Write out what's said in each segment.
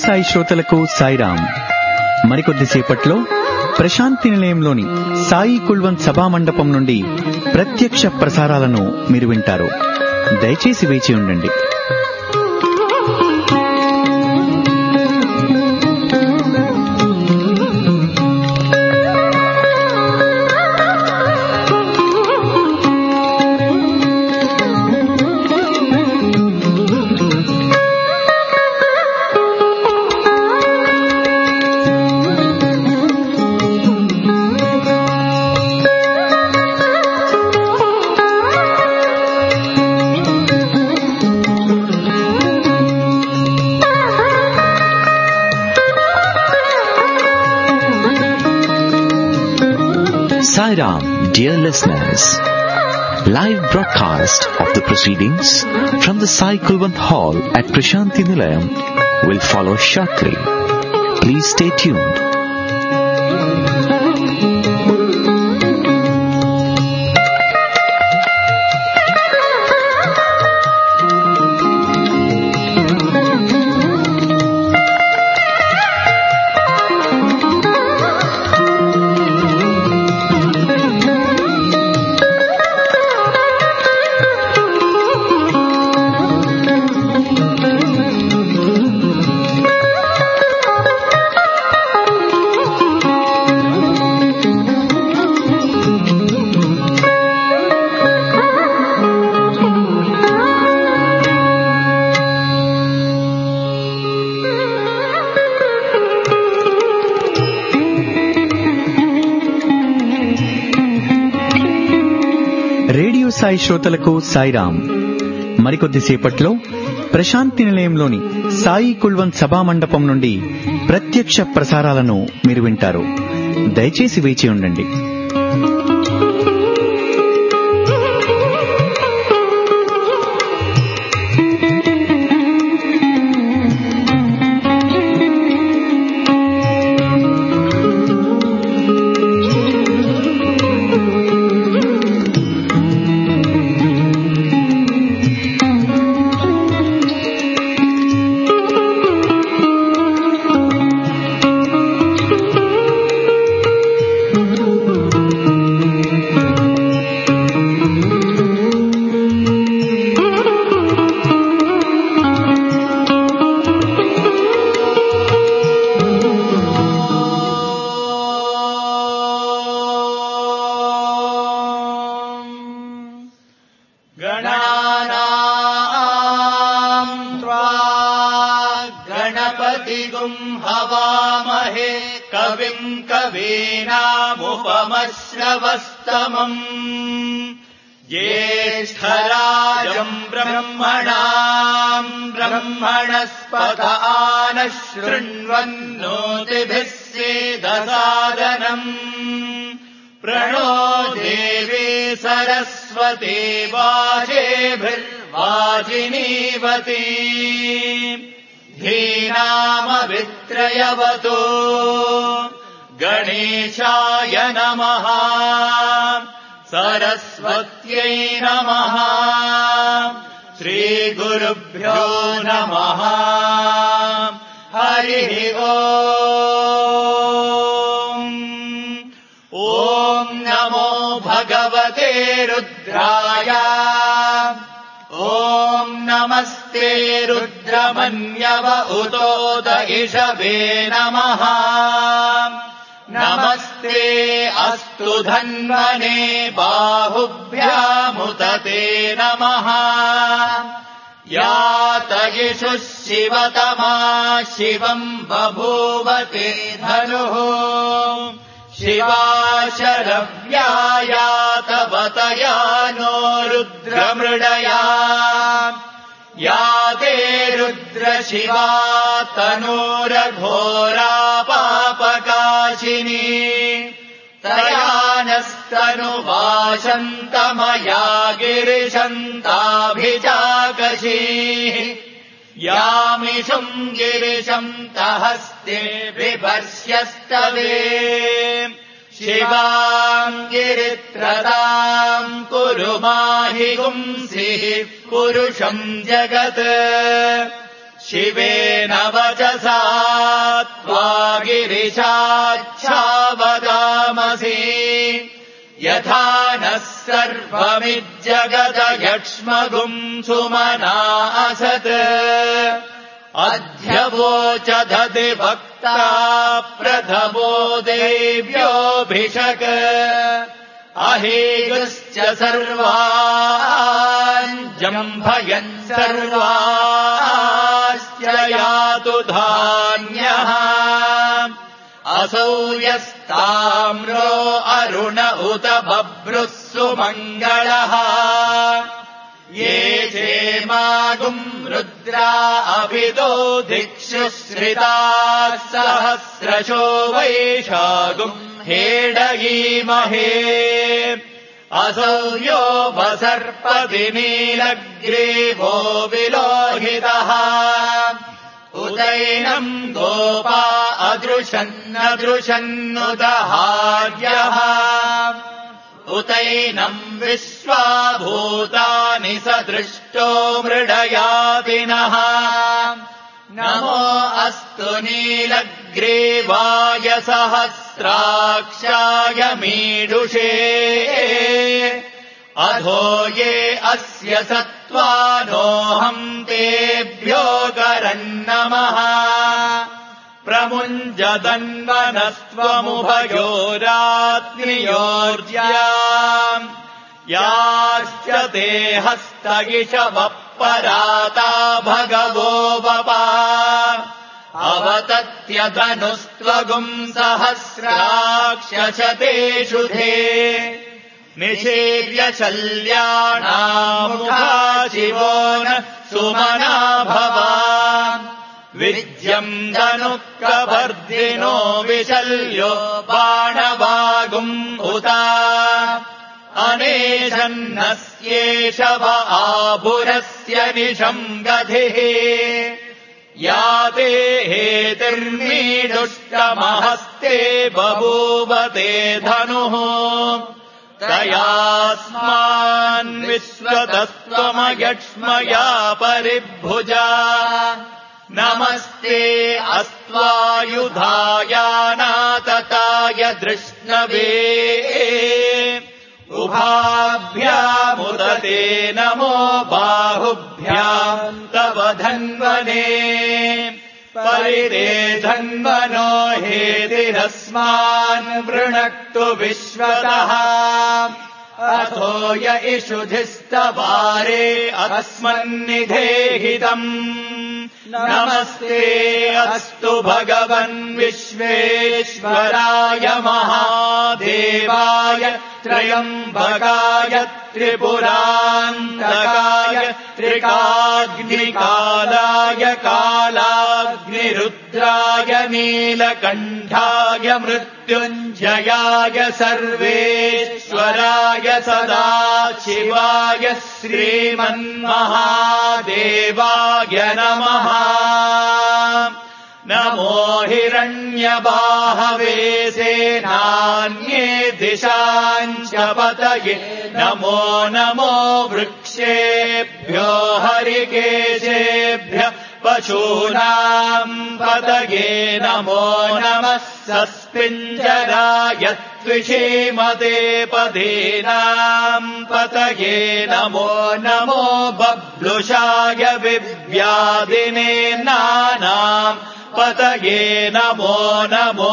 సాయి శ్రోతలకు సాయిరాం. మరికొద్దిసేపట్లో ప్రశాంతి నిలయంలోని సాయి కుల్వంత్ సభా మండపం నుండి ప్రత్యక్ష ప్రసారాలను మీరు వింటారు. దయచేసి వేచి ఉండండి. Sairam, dear listeners, live broadcast of the proceedings from the Sai Kulwant Hall at Prashanti Nilayam will follow shortly. Please stay tuned. Radio Sai శ్రోతలకు సాయిరాం. మరికొద్దిసేపట్లో ప్రశాంతి నిలయంలోని సాయి కుల్వంత్ సభా మండపం నుండి ప్రత్యక్ష ప్రసారాలను మీరు వింటారు. దయచేసి వేచి ఉండండి. श्रवस्तमम् ज्येष्ठराजम् ब्रह्मणाम् ब्रह्मणस्पत आनः शृण्वन्नोतिभिः सेदसादनम् प्रणो देवी सरस्वती वाजेभिर्वाजिनीवती धीनामवित्रयवतो गणेशाय नमः सरस्वत्यै नमः श्रीगुरुभ्यो नमः हरिः ओम् ॐ नमो भगवते रुद्राय ॐ नमस्ते रुद्रमन्यव उतोद इषवे नमः नमस्ते अस्तु धन्वने बाहुभ्यामुदते नमः यातयिषुः शिवतमा शिवम् बभूवते धनुः शिवा शरव्यायातवतया नो रुद्रमृडया या ते रुद्रशिवा तनूरघोरा पापकाशिनी तया नस्तनुवाशन्तमया गिरिशन्ताभिजागशीः यामिषुम् गिरिशम् तहस्ते बिभर्ष्यस्तवे शिवाम् गिरित्रताम् कुरु माहि गुंसिः पुरुषम् जगत् शिवेन वचसा त्वा गिरिशाच्छावदामसि यथा नः सर्वमिज्जगदयक्ष्मगुम् सुमना असत् अध्यवोचदधि वक्ता प्रथमो देव्योऽभिषक् अहेगश्च सर्वान् जम्भयन् सर्वाश्च यातु धान्यः असौ यस्ताम्रो अरुण उत बभ्रुः सुमङ्गलः ये चेमागुम् रुद्रा अभिदो दिक्षु श्रिताः सहस्रशो वैशागुम् हेडयीमहे असौ यो वसर्पति नीलग्रीवो विलोहितः उदैनम् गोपा अदृशन्नदृशन्नुदहार्यः उतैनम् विश्वाभूतानि सदृष्टो मृडयादिनः नमो अस्तु नीलग्रीवाय सहस्राक्षाय मीडुषे अधो ये अस्य सत्त्वानोऽहम् तेभ्यो करन्नमः प्रमुञ्जतन्वनस्त्वमुभयोरात्मियोर्ज्याम् याश्च ते हस्तगिषवः पराता भगवो वपा अवतत्यधनुस्त्वगुम् सहस्राक्षशतेषु धे निषेव्य शल्याणामुखा शिवो न सुमना भवा विद्यम् धनुः कभर्दिनो विशल्यो बाणवागुम् उता अनेशन्नस्येष व आभुरस्य निशम् गधिः याते हेतिर्मीडुष्टमहस्ते बभूवते धनुः तयास्मान् विश्वतस्त्वमयक्ष्मया परिभुजा नमस्ते अस्त्वायुधायानातताय दृष्णवे उभाभ्यामुदते नमो बाहुभ्याम् तव धन्वने परिते धन्वनो हेतिरस्मान् वृणक्तु विश्वतः अथो य इषुधिस्तवारे अस्मन्निधेहितम् नमस्ते अस्तु भगवन् विश्वेश्वराय महादेवाय त्रयम्बकाय त्रिपुरान्तकाय त्रिकाग्निकालाय कालाग्निरुद्राय नीलकण्ठाय मृत्युञ्जयाय सर्वेश्वराय सदाशिवाय श्रीमन्महादेवाय नमः नमो हिरण्यबाहवे सेनान्ये दिशाञ्च पतये नमो नमो वृक्षेभ्यो हरिकेशेभ्यः पशूनाम् पतये नमो नमः सस्पिञ्जराय त्विषीमते पदीनाम् पतये नमो नमो बब्लुषाय विव्यादिने नानाम् पतये नमो नमो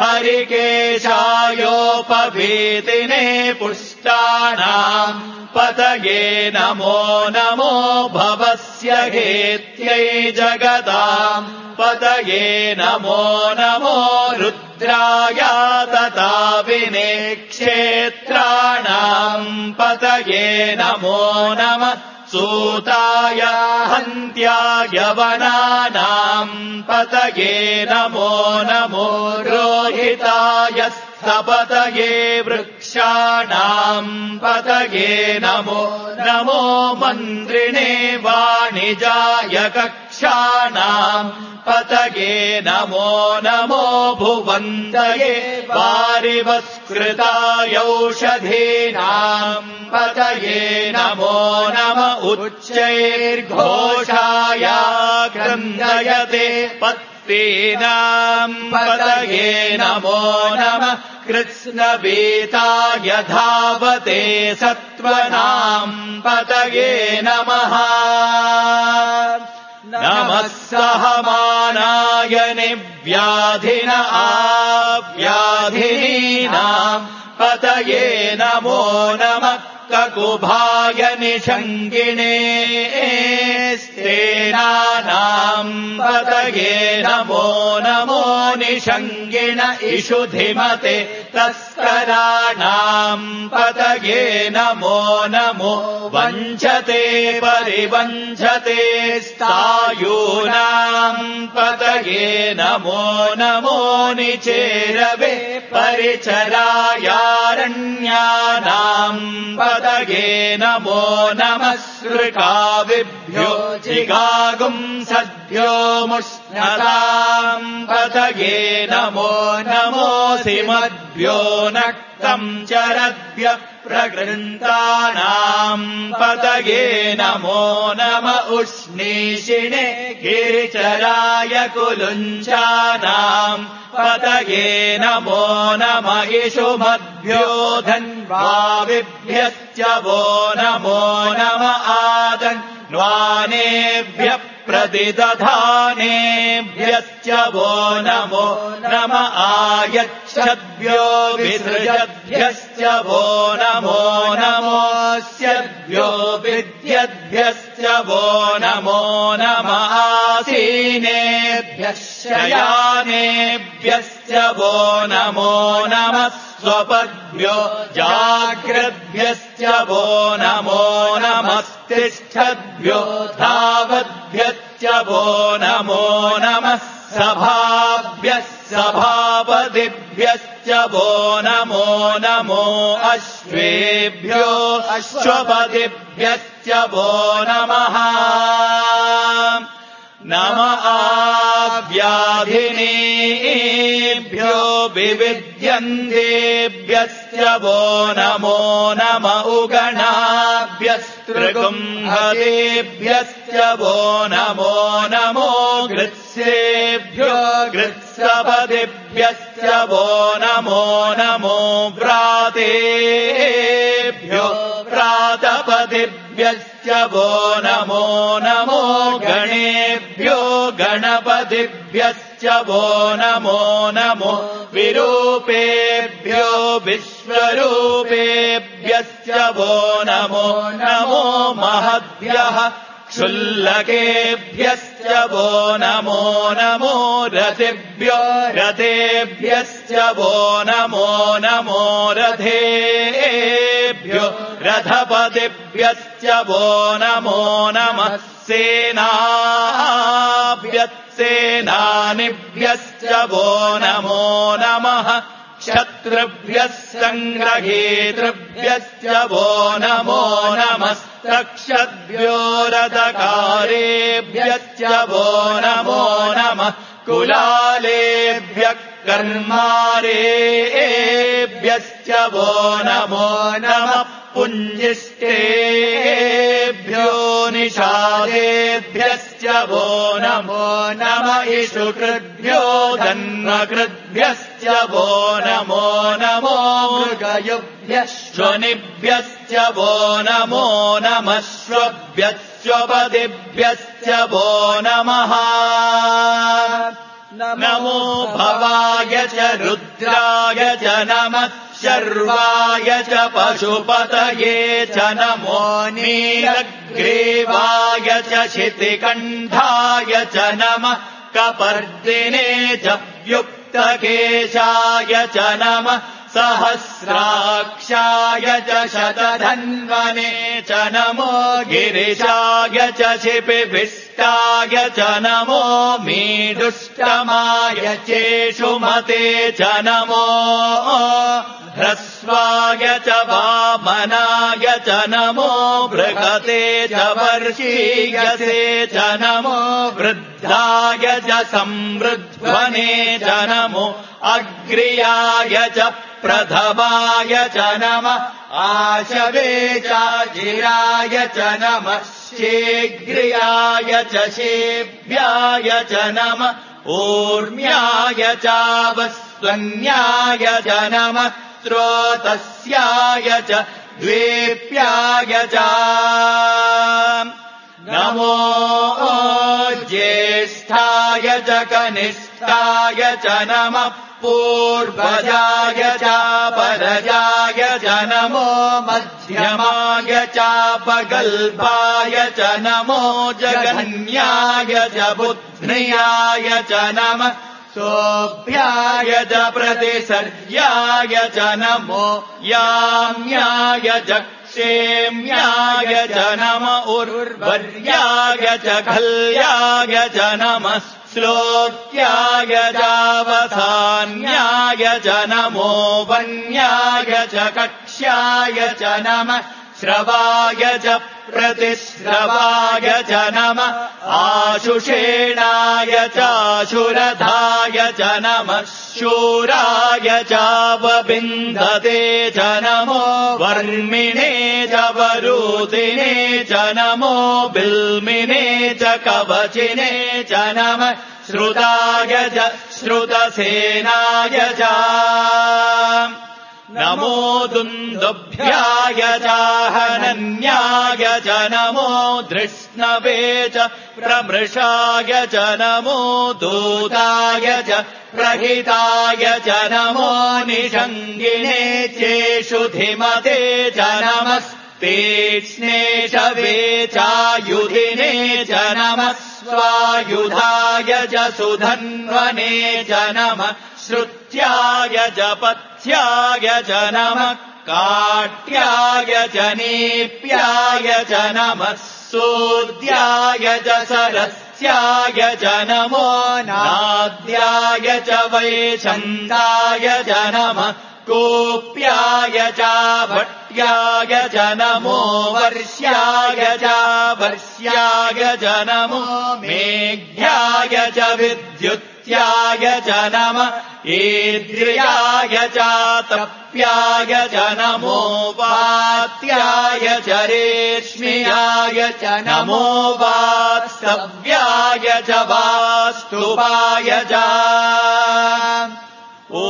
हरिकेशायोपवीतिने पुष्टानाम् पतये नमो नमो भवस्य हेत्यै जगताम् पतये नमो नमो रुद्राय तथा विने क्षेत्राणाम् पतये नमो नमः सूताय हन्त्याय वनानाम् पतये नमो नमो रोहिताय स्थपतये वृक्षाणाम् पतये नमो नमो मन्त्रिणे वाणिजाय कक्षाणाम् पतये नमो नमो भुवन्दये वारिवस्कृतायौषधीनाम् पतये नमो नम उच्चैर्घोषाय क्रन्दयते पत्नीनाम् पतये नमो नमः कृत्स्नवेताय धावते सत्त्वनाम् पतये नमः नमः सहमानाय निव्याधिन आव्याधिनीनाम् पतये नमो नमः ककुभाय निषङ्गिणे स्तेनानाम् पतये नमो नमो निषङ्गिण इषुधिमते तस्कराणाम् पतये नमो नमो वञ्चते परिवञ्चते स्थायूनाम् पतये नमो नमो निचेरवे परिचरायारण्यानाम् पतये नमो नमः सृकाविभ्यो जिगागुंसद्भ्यो मुष्णताम् पतये नमो नमोऽसिमद्भ्यो नक्तम् चरद्भ्य प्रगृन्तानाम् पतये नमो नम उष्णीषिणे गिरिचराय कुलुञ्चानाम् पतये नमो नम इषुमद्भ्यो धन्वाविभ्यश्च वो नमो नम आदन्वानेभ्यः प्रतिदधानेभ्यश्च वो नमो नम आयच्छद्भ्यो विसृजद्भ्यश्च वो नमो नमोऽस्यद्भ्यो विद्यद्भ्यश्च वो नमो नम आसीनेभ्यः शयानेभ्यश्च वो नमो नमः स्वपद्भ्यो जाग्रद्भ्यश्च वो नमो नमस्तिष्ठद्भ्यो धावद्भ्यश्च वो नमो नमः सभाभ्यः सभापतिभ्यश्च वो नमो नमो अश्वेभ्यो अश्वपतिभ्यश्च वो नमः नम आव्याधिनेभ्यो विविध्यन्तेभ्यश्च वो नमो नम उगणाभ्यस्त्रिगुंहतेभ्यश्च वो नमो नमो गृत्सेभ्यो गृत्सपतिभ्यश्च वो नमो नमो व्रातेभ्यो व्रातपतिभ्यश्च वो नमो नमो गणेभ्यो गणपतिभ्यश्च वो नमो नमो विरूपेभ्यो विश्वरूपेभ्यश्च वो नमो नमो महद्भ्यः क्षुल्लकेभ्यश्च वो नमो नमो रथेभ्यो रथेभ्यश्च वो नमो नमो रथेभ्यो रथपतिभ्यश्च वो नमो नमः सेनाभ्यस्सेनानिभ्यश्च वो नमो नमः क्षत्रुभ्यः सङ्ग्रहेतृभ्यश्च वो नमो नमस्तक्षद्भ्यो रथकारेभ्यश्च वो नमो नमः कुलालेभ्यः कर्मारेभ्यश्च वो नमो नमः पुञ्जिष्टेभ्यो निषादेभ्यश्च वो नमो नम इषुकृद्भ्यो धन्वकृद्भ्यश्च वो नमो नमो मृगयुभ्यश्वनिभ्यश्च वो नमो नमः श्वभ्यश्वपतिभ्यश्च वो नमः नमो भवाय च रुद्राय च नमः शर्वाय च पशुपतये च नमो नीलग्रीवाय च शितिकण्ठाय च नमः कपर्दिने च व्युक्तकेशाय च नमः सहस्राक्षाय च शतधन्वने च नमो गिरिशाय च शिपिभिष्टाय च नमो मीडुष्टमाय चेषुमते च नमो ह्रस्वाय च वामनाय च नमो बृहते च वर्षीयसे च नमो वृद्धाय च संवृध्वने च नमो अग्र्याय च प्रथमाय च नमः आशवे चाजिराय च नमः शीघ्रियाय च शेभ्याय च नमः ऊर्म्याय चावस्वन्याय च नमः स्रोतस्याय च द्वेप्याय च नमो ज्येष्ठाय च कनिष्ठाय च नमः पूर्वजाय च परजाय च नमो मध्यमाय चापगल्भाय च नमो जगन्याय च बुध्न्याय च नमः सोऽभ्याय च प्रतिसर्याय च नमो याम्याय च क्षेम्याय च नमः उर्वर्याय च खल्याय च नमः श्लोक्याय चावसान्याय च नमो वन्याय च कक्ष्याय च नमः श्रवाय च प्रतिश्रवाय च नमः आशुषेणाय चाशुरधाय च नमः शूराय चावबिन्दते च नमो वर्मिणे च वरूतिने च नमो बिल्मिने च कवचिने च नमः श्रुताय च श्रुतसेनाय च नमो दुन्दुभ्याय चाहनन्याय च नमो धृष्णवे च प्रमृषाय च नमो दूताय च प्रहिताय च नमो निषङ्गिने चेषु धिमते च नमस्तेक्ष्णे शवे चायुधिने च नमः स्वायुधाय च सुधन्वने च नमः श्रुत्याय च पथ्याय च नमः काट्याय च नीप्याय च नमः सूद्याय च सरस्याय च नमो नाद्याय च वैशन्दाय च नमः कूप्याय च भट्याय च नमो वर्ष्याय च वर्ष्याय च नमो मेघ्याय च विद्युत्याय च नमः ईद्रियाय च तप्याय च नमो वात्याय च रेश्म्याय च नमो वास्तव्याय च वास्तुवाय च ॐ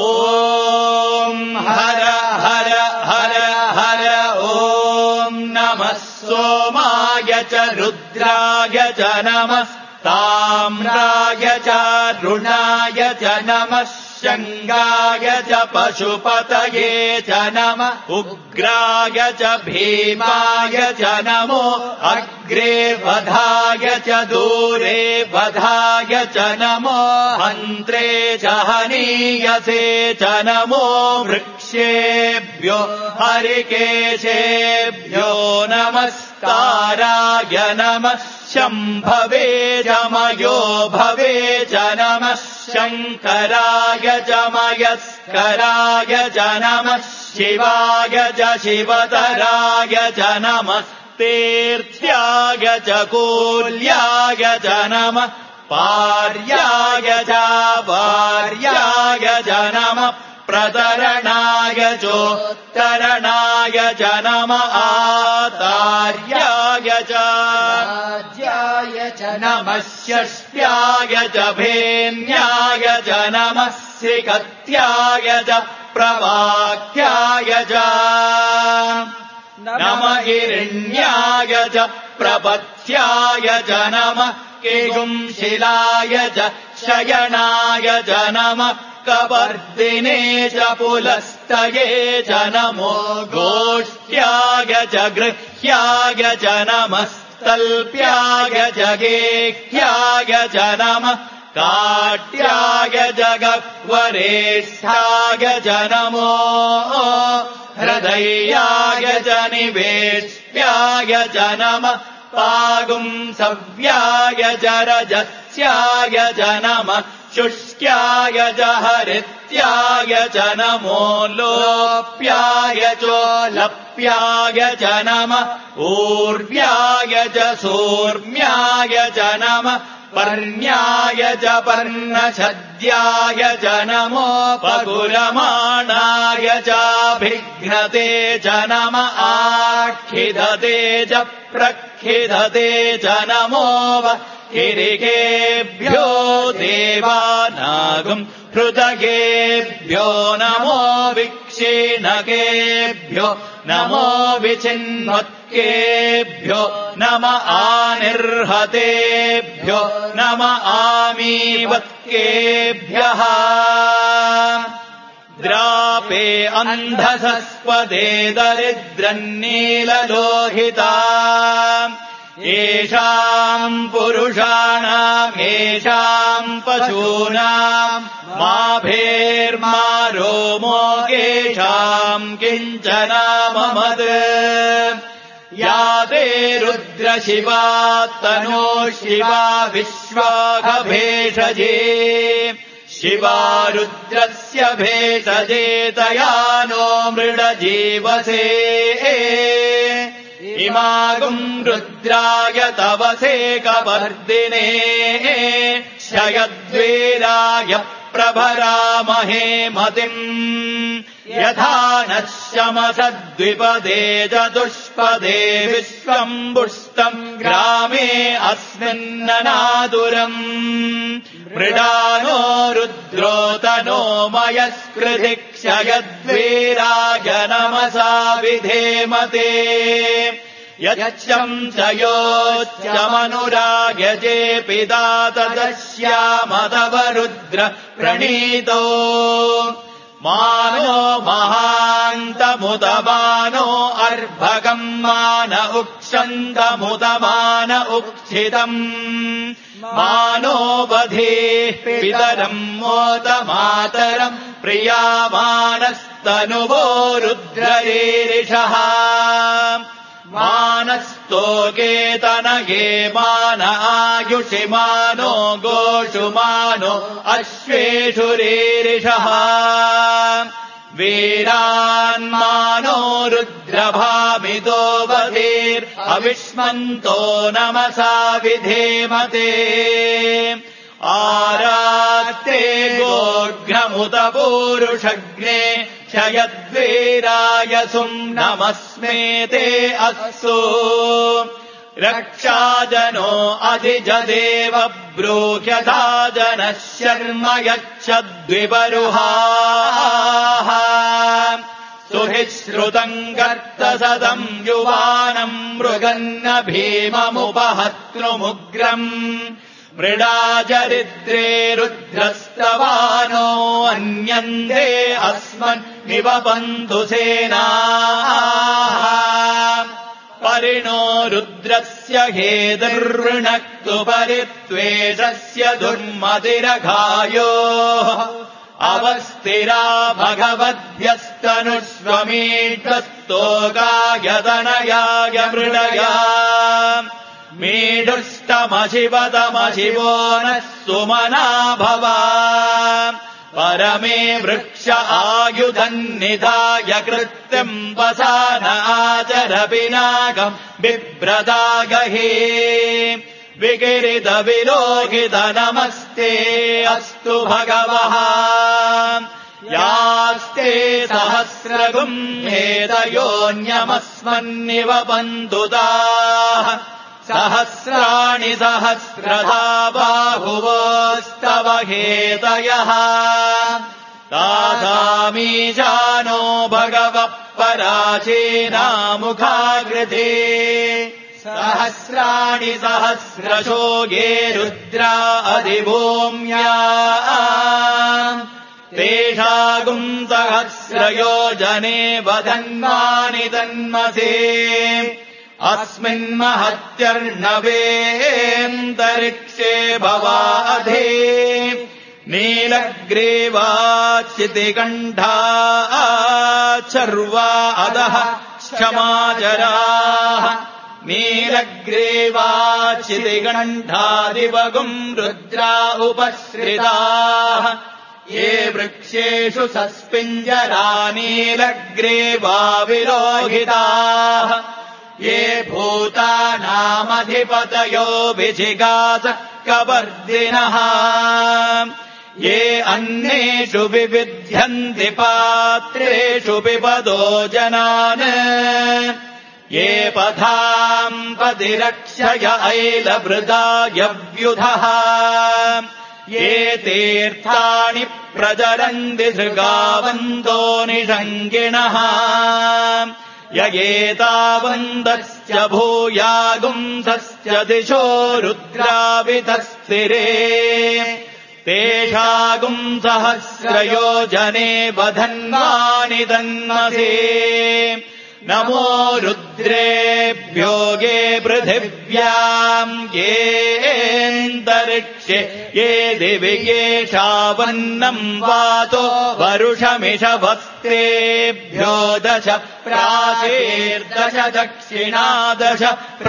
हर हर हर हर ॐ नमः सोमाय च रुद्राय च नमः ताम्राय च रुणाय च नमः शङ्गाय च पशुपतये च नमः उग्राय च भीमाय च नमो अग्रे वधाय च दूरे वधाय च नमो हन्त्रे च हनीयसे च नमो वृक्षेभ्यो हरिकेशेभ्यो नमस्ताराय नमः शम्भवे च मयो भवे च नमः शङ्कराय च मयस्कराय च नमः शिवाय च शिवतराय च नमः तीर्थ्याय च कूल्याय च नमः पार्याय च वार्याय च नमः प्रतरणाय चोत्तरणाय च नमः आतार्याय च राज्याय च नमः षष्ट्याय च भेन्याय च नमः श्रीकत्याय च प्रवाक्याय च नमः हिरण्याय च प्रपथ्याय च नमः केगुंशिलाय च शयनाय च नमः कवर्दिने च पुलस्तये च नमो गोष्ठ्याय च गृह्याय च नमः तल्प्याय च गेह्याय च नमः काट्याय च गह्वरेष्ठाय च नमो हृदयाय च निवेष्ट्याय च नमः पागुंसव्याय च रजस्याय च नमः शुष्क्याय च हरित्याय च नमो लोप्याय चोलप्याय च नमः ऊर्व्याय च सूर्म्याय च नमः पर्ण्याय च पर्णछद्याय च नमोपकुलमाणाय चाभिघ्नते च नम आक्षिधते च प्रक्षिधते च नमो हिरिकेभ्यो देवानागम् हृदयेभ्यो नमो विक्षीणकेभ्यो नमो विचिन्वत्केभ्यो नम आनिर्हतेभ्यो नम आमीवत्केभ्यः द्रापे अन्धसस्पदे दरिद्रन्नीललोहिता येषाम् पुरुषाणाम् येषाम् पशूनाम् माभेर्मा रोमो येषाम् किञ्चनाममद् या ते रुद्रशिवा तनो शिवा विश्वाघभेषजे शिवा रुद्रस्य भेषजे तया नो मृडजीवसे इमागुम् रुद्राय तवसे कवर्दिने शयद्वीराय प्रभरामहे मतिम् यथा नः शमसद्विपदे चतुष्पदे विश्वम् पुष्टम् ग्रामे अस्मिन्ननादुरम् मृडानो रुद्रोतनो मयस्कृधि क्षयद्वीराय नमसा विधेमते यच्चम् च योच्चमनुरागजे पिता तदस्यामतव रुद्र प्रणीतो मानो महान्तमुदमानो अर्भगम् मान उक्षन्तमुदमान उक्षितम् मानो बधेः पितरम् मोदमातरम् प्रियामानस्तनुवो रुद्ररीरिषः मानस्तोकेतनये मान आयुषि मानो गोषु मानो अश्वेषु रीरिषः वीरान्मानो रुद्रभामितो बधीर् अविष्मन्तो नमसा विधेमते आरात्रे गोघ्नमुत पूरुषग्ने क्षयद्वीराय सुम् नमस्मेते अस्सु रक्षाजनो अधिजदेव ब्रूह्यथा जनः शर्म यच्छद्विपरुहाः सुहिश्रुतम् कर्तसदम् युवानम् मृगन्न भीममुपहत्नुमुग्रम् मृडाचरिद्रे रुद्रस्तवानो अन्यन्ते अस्मन् निवपन्तु सेनाः परिणो रुद्रस्य हेतुर्वृणक्तु परित्वेषस्य दुर्मतिरघायोः अवस्थिरा भगवद्भ्यस्तनुष्वमीढस्तोकायतनयाय मृडया मीढुष्टमशिवतमशिवो नः सुमना भवा परमे वृक्ष आयुधन्निधाय कृत्यम् वसान आचर पिनाकम् बिभ्रदागहे विकिरित विलोकित नमस्ते अस्तु भगवः यास्ते सहस्रगुम् हेतयोऽन्यमस्मन्निवपन्तु ताः सहस्राणि सहस्रधा बाहुवोस्तव हेतयः तासामीशानो भगवः पराचीनामुखाकृते सहस्राणि सहस्रशो ये रुद्रा अधिभूम्या तेषागुम् सहस्रयोजने वधन्मानि तन्मसे अस्मिन्महत्यर्णवेऽन्तरिक्षे भवाधे नीलग्रीवाचितिकण्ठा चर्वा अधः क्षमाचराः नीलग्रीवाचितिगण्ठादिवगुम् रुद्रा उपश्रिताः ये वृक्षेषु सस्पिञ्जरा नीलग्रीवा विलोहिताः ये भूतानामधिपतयो विजिगासः कवर्दिनः ये अन्येषु विविध्यन्ति पात्रेषु पिबतो जनान् ये पथाम् पतिरक्षय ऐलभृदायव्युधः ये तीर्थानि प्रचरन्ति सृगावन्तो निषङ्गिणः य एतावन्तश्च भूयागुंसश्च दिशो रुद्रावितस्थिरे तेषागुंसहस्रयोजने वधन्वानि तन्मसे नमो रुद्रेभ्यो ये पृथिव्याम् येऽन्तरिक्षे ये दिवि येषावन्नम् वातो वरुषमिषभस्तेभ्यो दश प्राचेर्दश दक्षिणादश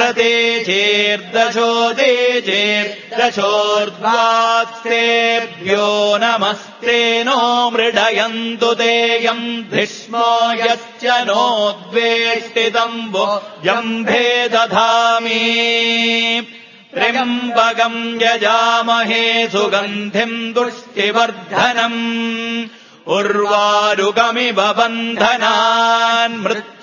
प्रदेशेर्दशोदेशेर्दशोर्ध्वास्तेभ्यो नमस्ते नो मृडयन्तु तेयम् धिष्मो यश्च नोद्वेष्टितम्बो जम्भे दधामि त्र्यम्बकम् यजामहे सुगन्धिम् पुष्टिवर्धनम् उर्वारुकमिव बन्धनान्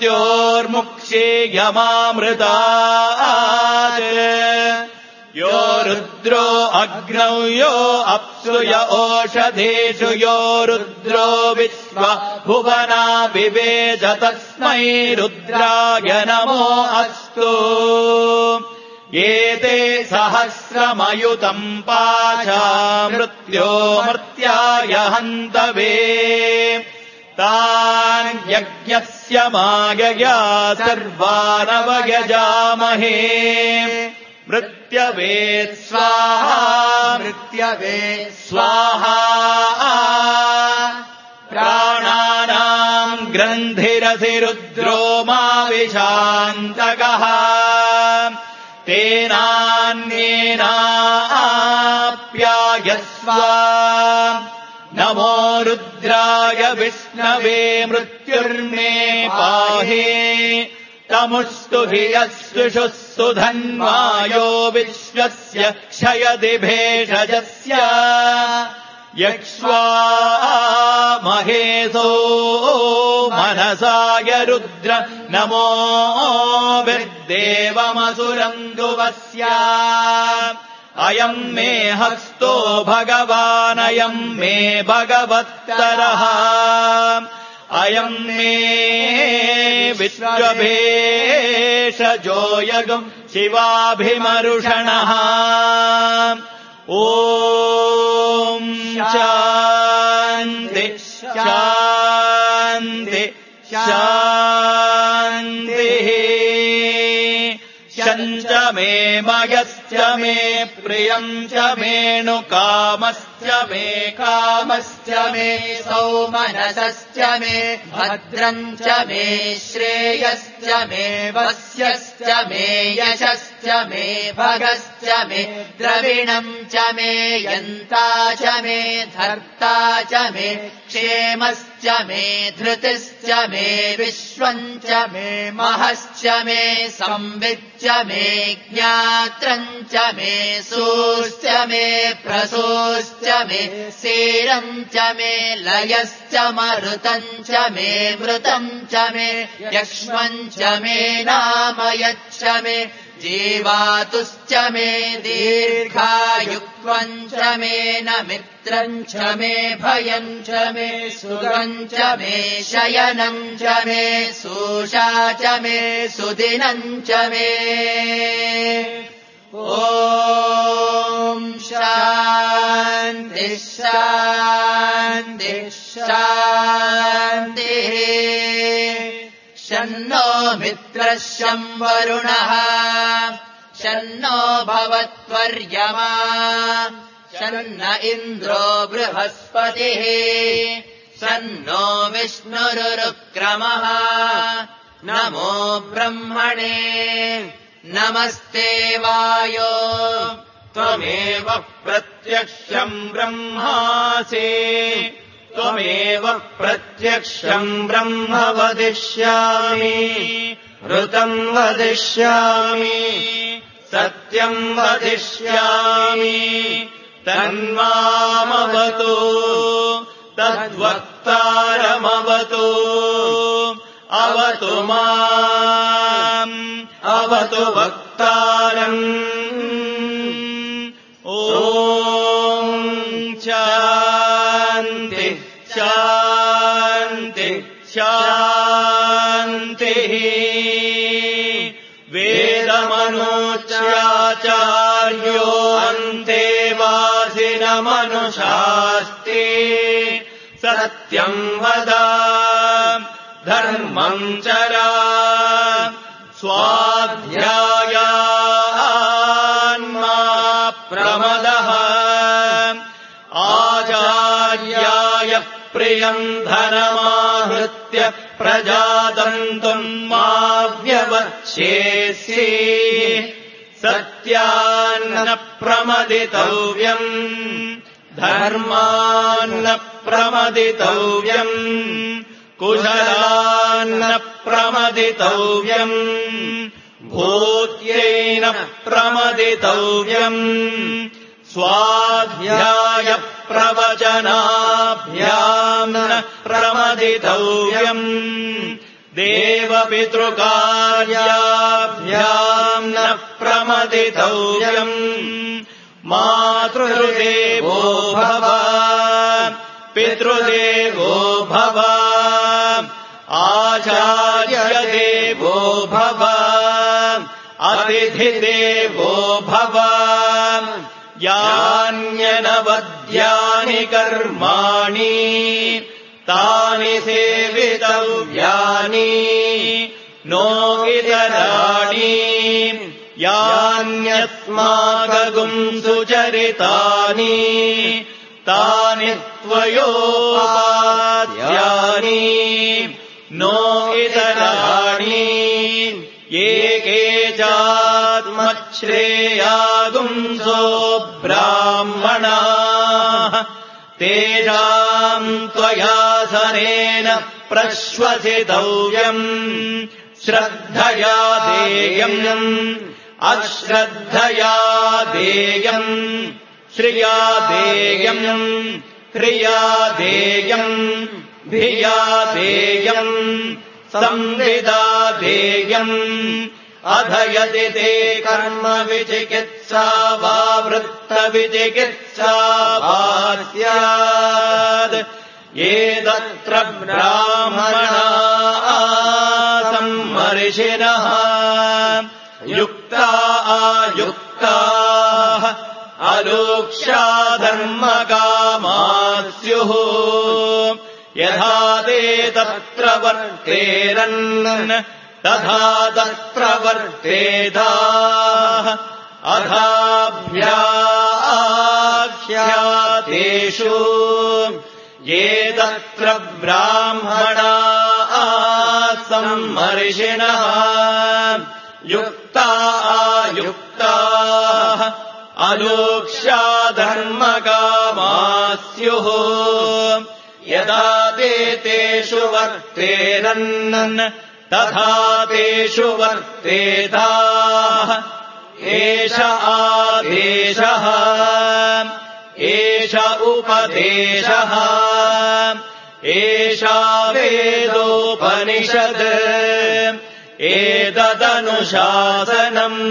मृत्योर्मुक्षीयमामृतात् यो रुद्रो अग्नौ यो अप्सु य ओषधेषु यो रुद्रो विश्व भुवना विवेद तस्मै रुद्राय नमो अस्तु एते सहस्रमयुतम् पाशा मृत्यो मर्त्याय हन्तवे तान् यज्ञस्य मायया सर्वानवयजामहे मृत्यवे स्वाहा मृत्यवे स्वाहा प्राणानाम् ग्रन्थिरसि रुद्रो मा विशान्तकः तेनान्येनाप्यायस्व नमो रुद्राय विष्णवे मृत्युर्मे पाहि तमुस्तु हि यस्विषुः सुधन्वायो विश्वस्य क्षयति भेषजस्य यक्ष्वा महेशो मनसाय रुद्र नमो विर्देवमसुरम् दुवस्य अयम् मे हस्तो भगवानयम् मे भगवत्तरः अयम् मे विश्वभेषजोयगम् शिवाभिमरुषणः ॐ शान्ति शान्ति शान्तिः शञ्च मे मयश्च मे प्रियम् च मेणुकामश्च मे कामश्च मे सौमनसश्च मे भद्रम् च मे श्रेयश्च मे वस्यश्च मे यशश्च मे भगश्च मे द्रविणम् च मे यन्ता च मे धर्ता च मे क्षेमश्च मे धृतिश्च मे विश्वम् च मे महश्च मे संविच्च मे ज्ञात्रम् च मे सूश्च मे प्रसूश्च मे सीरम् च मे लयश्च मरुतम् च मे मृतम् च मे यक्ष्मम् च मे नामयच्च मे जीवातुश्च मे दीर्घायुत्वम् च मे न मित्रम् च मे भयम् च मे सुगम् च मे शयनम् च मे सूषा च मे सुदिनम् च मे ॐ शान्ति शान्ति शान्तिः शन्नो मित्रः शं वरुणः शन्नो भवत्वर्यमा शन्न इन्द्रो बृहस्पतिः शन्नो विष्णुरुक्रमः नमो ब्रह्मणे नमस्ते वायो त्वमेव प्रत्यक्षम् ब्रह्मासि त्वमेव प्रत्यक्षम् ब्रह्म वदिष्यामि ऋतम् वदिष्यामि सत्यम् वदिष्यामि तन्मामवतु तद्वक्तारमवतु अवतु माम् अवतु वक्तारम् ॐ शान्ति शान्ति शान्तिः वेदमनोच्चाचार्यो अन्तेवासिनमनुशास्ति सत्यम् वद धर्मम् चरा स्वाध्यायान्मा प्रमदः आचार्याय प्रियम् धनमाहृत्य प्रजातन्तुम् मा व्यवच्छेत्सि सत्यान्न प्रमदितव्यम् धर्मान्न प्रमदितव्यम् कुशलान्न प्रमदितव्यम् भूत्यैन प्रमदितव्यम् स्वाध्याय प्रवचनाभ्याम् न प्रमदितव्यम् देवपितृकार्याभ्याम् न प्रमदितव्यम् मातृदेवो भव पितृदेवो भव आचार्यदेवो भव अतिथिदेवो भव यान्यनवद्यानि कर्माणि तानि सेवितव्यानि नो इतराणि यान्यस्माकगुम् सुचरितानि तानि त्वयोपाद्यानि नो इतराणि एके चात्मश्रेयागुंसो ब्राह्मणाः तेषाम् त्वयासनेन प्रश्वसितव्यम् श्रद्धया देयम् अश्रद्धया देयम् श्रिया देयम् क्रिया देयम् धिया देयम् संविदा देयम् अधयति ते कर्म विचिकित्सा वा वृत्तविचिकित्सा वा स्यात् ये तत्र ब्राह्मणाः सम्मर्षिणः युक्ता अयुक्ताः अलोक्ष्या धर्मकामाः स्युः यथा ते तत्र वर्तेरन् तथा तत्र वर्तेताः अथाभ्याख्यातेषु ये तत्र ब्राह्मणाः सम्मर्षिणः युक्ता अयुक्ताः अलोक्ष्या धर्मकामाः स्युः यदा ते तेषु वर्तेरन् तथा तेषु वर्तेताः एष आदेशः एष उपदेशः एषा वेदोपनिषद् एतदनुशासनम्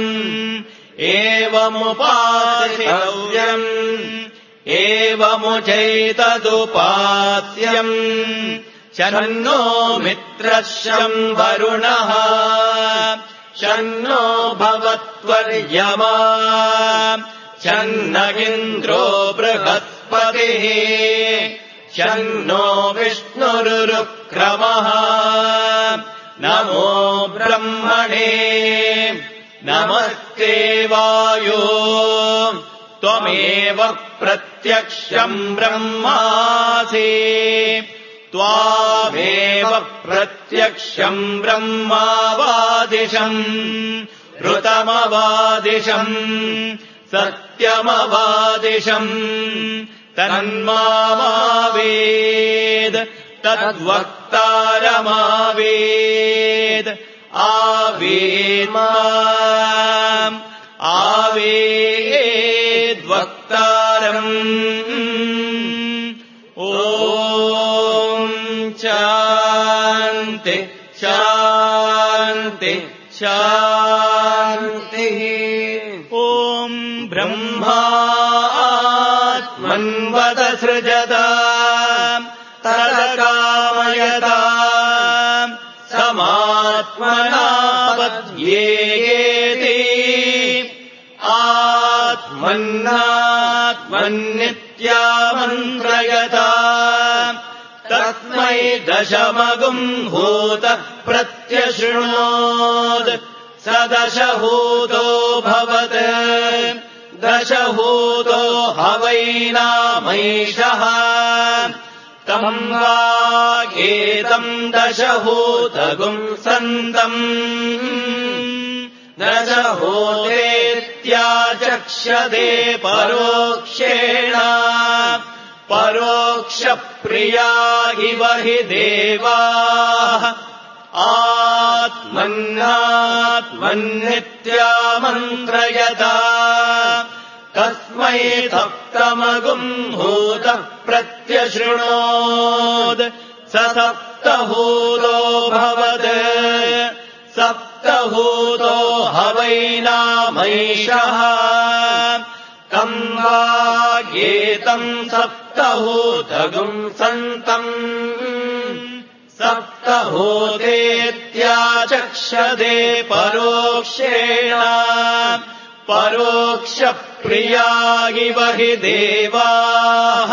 एवमुपासितव्यम् एवमुचैतदुपास्यम् शन्नो मित्रः शं वरुणः शन्नो भवत्वर्यमा शन्न इन्द्रो बृहस्पतिः शन्नो विष्णुरुक्रमः नमो ब्रह्मणे नमस्ते वायो त्वमेव प्रत्यक्षम् ब्रह्मासि त्वामेव प्रत्यक्षम् ब्रह्मावादिशम् ऋतमवादिशम् सत्यमवादिशम् तन्मावेद तद्वक्तारमावेद आवेद्वक्तारम् ॐ शान्ति शान्ति शान्तिः ॐ ब्रह्मात्मन्वत सृजता तदकामयता समात्मना पद्येति आत्मन्नात्मन्नित्यामन्त्रयता तस्मै दशमगुम् भूत प्रत्यशृणोत् स दशभूतो भवत् दशभूतो हवैनामैषः तम् वागेतम् दशभूतगुम् सन्तम् दशभूतेत्याचक्षते परोक्षेण परोक्षप्रिया इव हि देवाः आत्मन्नात्मन्नित्यामन्त्रयता तस्मै सप्तमगुम् भूत प्रत्यशृणोत् स सप्तभूतो भवत् सप्तभूतो हवैनामैषः तम् वागेतम् सप्तभूतगुम् सन्तम् सप्तभूतेत्याचक्षते परोक्षेण परोक्षप्रिया इव हि देवाः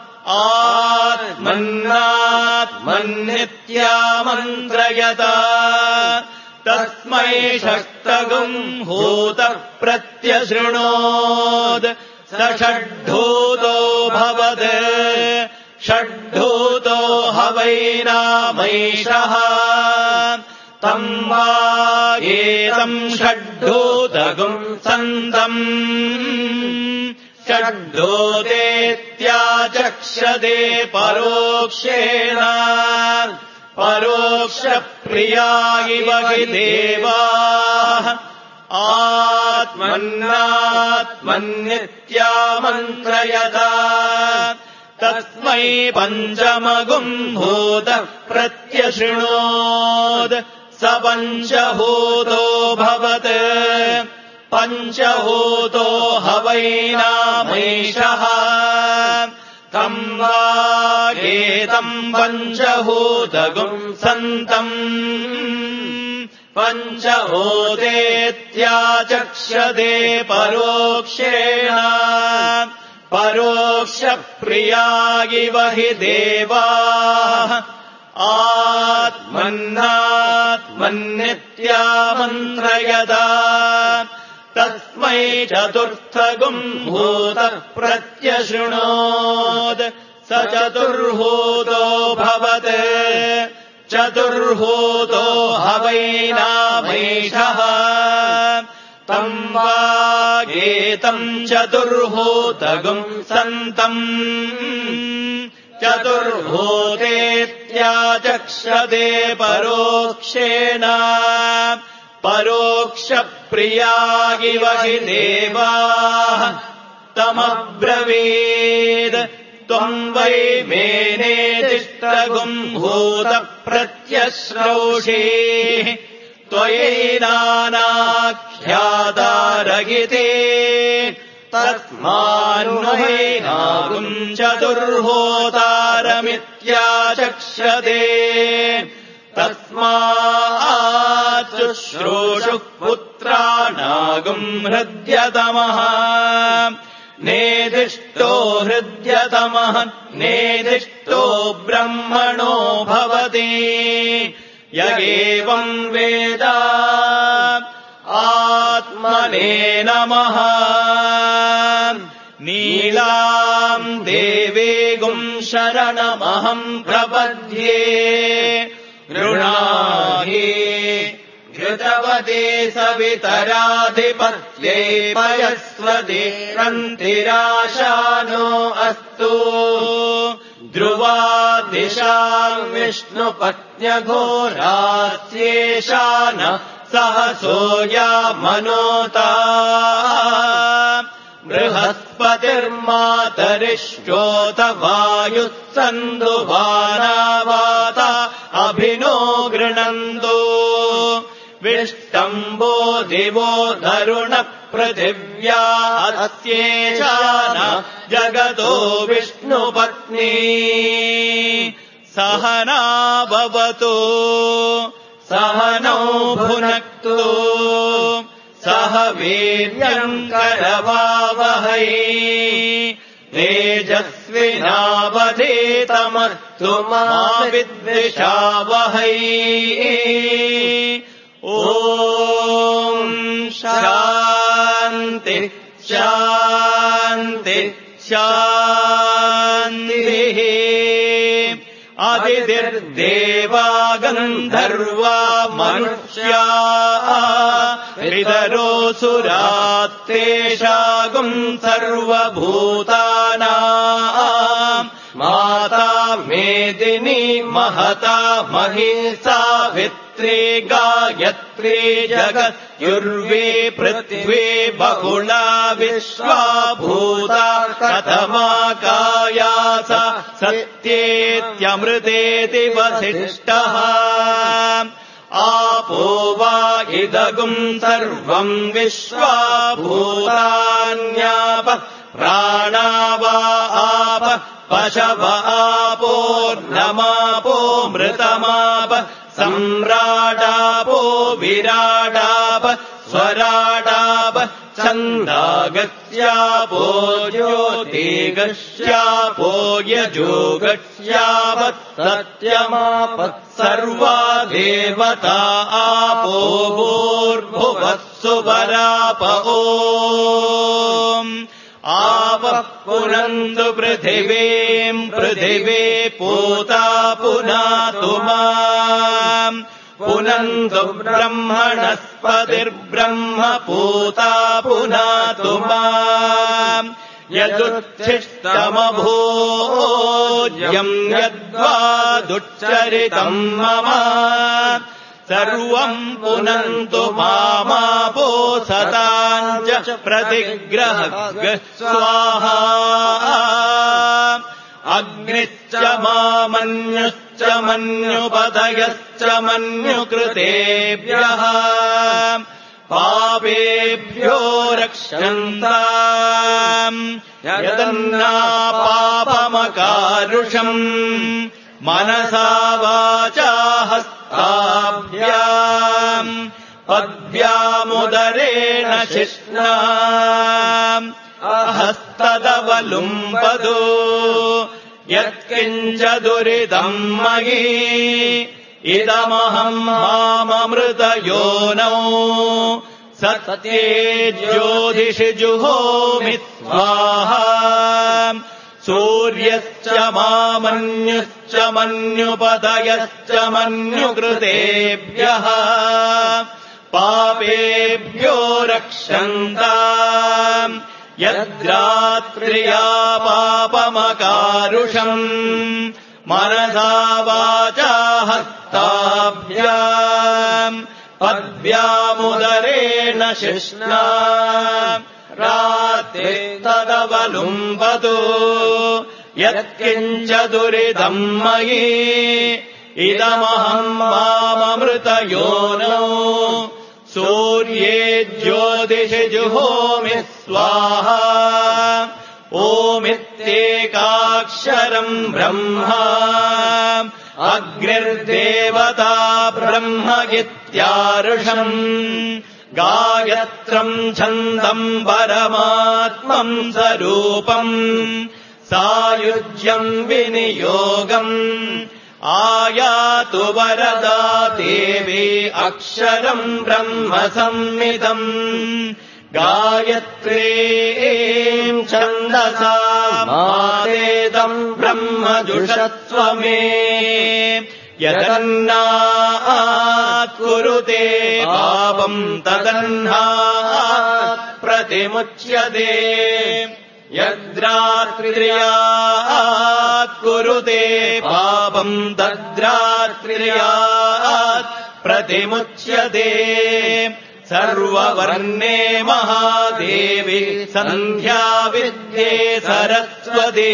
आत्मन्नात्मन्नित्यामन्त्रयता तस्मै षष्ठगुम् भूत प्रत्यशृणोत् स षड्भूतो भवत् षड्भूतो हवैनामैषः तम् वागेतम् षड्भूतगुम् सन्तम् षड्भूतेत्याचक्षते परोक्षेण परोक्षप्रिया इव हि देवाः आत्मन्नात्मन्नित्यामन्त्रयता तस्मै पञ्चमगुम् भूत प्रत्यशृणोत् स पञ्चभूतो भवत् पञ्चभूतो हवैनामैषः तम् वागेतम् पञ्चभूतगुम् सन्तम् पञ्चभूतेत्याचक्षते परोक्षेण परोक्षप्रिया इव हि देवाः आत्मन्नात्मन्नित्यामन्त्रयता तस्मै चतुर्थगुम् भूत प्रत्यशृणोत् स चतुर्भूतो भवत् चतुर्भूतो हवैनामैषः तम् वागेतम् चतुर्भूतगुम् सन्तम् चतुर्भूतेत्याचक्षते परोक्षेण परोक्षप्रिया इव हि देवाः तमब्रवीत् त्वम् वै मेनेतिष्ठगुम् भूत प्रत्यश्रौषि त्वयैनानाख्यातारगिते तस्मान्वैनागुम् चतुर्होतारमित्याचक्षते तस्माच्चुश्रूषुः पुत्राणागुम् हृद्यतमः नेदिष्टो हृद्यतमः नेदिष्टो ब्रह्मणो भवति य एवम् वेद आत्मने नमः नीलाम् देवीगुम् शरणमहम् प्रपद्ये गृणाहि घृतव प्रजापते सवितराधिपत्ये पयस्वदेरन्तिराशानो अस्तु ध्रुवादिशाम् विष्णुपत्न्यघोरास्येषा न सहसोया मनोता बृहस्पतिर्मातरिष्टोत वायुः सन्दुवानावाता अभिनो गृणन्तु विष्टम्बो दिवो धरुण पृथिव्या अस्येषा न जगतो विष्णुपत्नी सहना भवतु सहनौ भुनक्तु सह वीर्यम् करवावहै तेजस्विनावधीतमस्तु मा विद्विषावहै ॐ शान्ति शान्ति शान्तिः अदितिर्देवा गन्धर्वा मनुष्या विदरोऽसुरास्तेषागुम् सर्वभूतानाम् माता मेदिनी महता मही सावित्री गायत्री जगत्युर्वे पृथ्वी बहुला विश्वा भूता कथमाकायास सत्येत्यमृतेति वसिष्ठः आपो वा इदगुम् सर्वम् विश्वा भूतान्याप प्राणा वा आप पशव आपोर्नमापो मृतमाप सम्राडापो विराडाप स्वराडाप छन्दागस्यापो ज्योतिगस्यापो यजोगस्यापत् सत्यमापत् सर्वा देवता आपो भूर्भुवः सुवराप ॐ आपः पुनन्तु पृथिवीम् पृथिवी पूता पुनातु माम् पुनन्तु ब्रह्मणस्पतिर्ब्रह्म पूता पुनातु माम् यदुच्छिष्टमभोज्यम् यद्वा दुच्चरितम् मम सर्वम् पुनन्तु मामापो सताम् च प्रतिग्रह स्वाहा अग्निश्च मामन्युश्च मन्युपतयश्च मन्युकृतेभ्यः पापेभ्यो रक्षन्ताम् यदन्नापापमकारुषम् मनसा वाचा हस्ताभ्याम् पद्भ्यामुदरेण शिष्णा हस्तदवलुम्पदो यत्किञ्च दुरिदम् मयि इदमहम् माममृतयोनौ सत्ये ज्योतिषि जुहोमि स्वाहा सूर्यश्च मामन्युश्च मन्युपतयश्च मन्युकृतेभ्यः पापेभ्यो रक्षन्ताम् यद्रात्र्या पापमकारुषम् मनसा वाचा हस्ताभ्याम् पद्भ्यामुदरेण शिष्णा रात्रे तदवलुम्पतु यत्किञ्च दुरिदम् मयि इदमहम् माममृतयोनौ सूर्ये ज्योतिषि जुहोमि स्वाहा ओमित्येकाक्षरम् ब्रह्मा अग्निर्देवता ब्रह्म इत्यार्षम् गायत्रम् छन्दम् परमात्मम् स्वरूपम् सायुज्यम् विनियोगम् आयातु वरदा देवी अक्षरम् ब्रह्म संहितम् गायत्रीम् छन्दसा मादेदम् ब्रह्म जुषस्व मे यदन्नात् कुरुते पापम् तदन्नात् प्रतिमुच्यते यद्रात्रियात् कुरुते पापम् तद्रात्रियात् प्रतिमुच्यते सर्ववर्णे महादेवी सन्ध्या विद्ये सरस्वती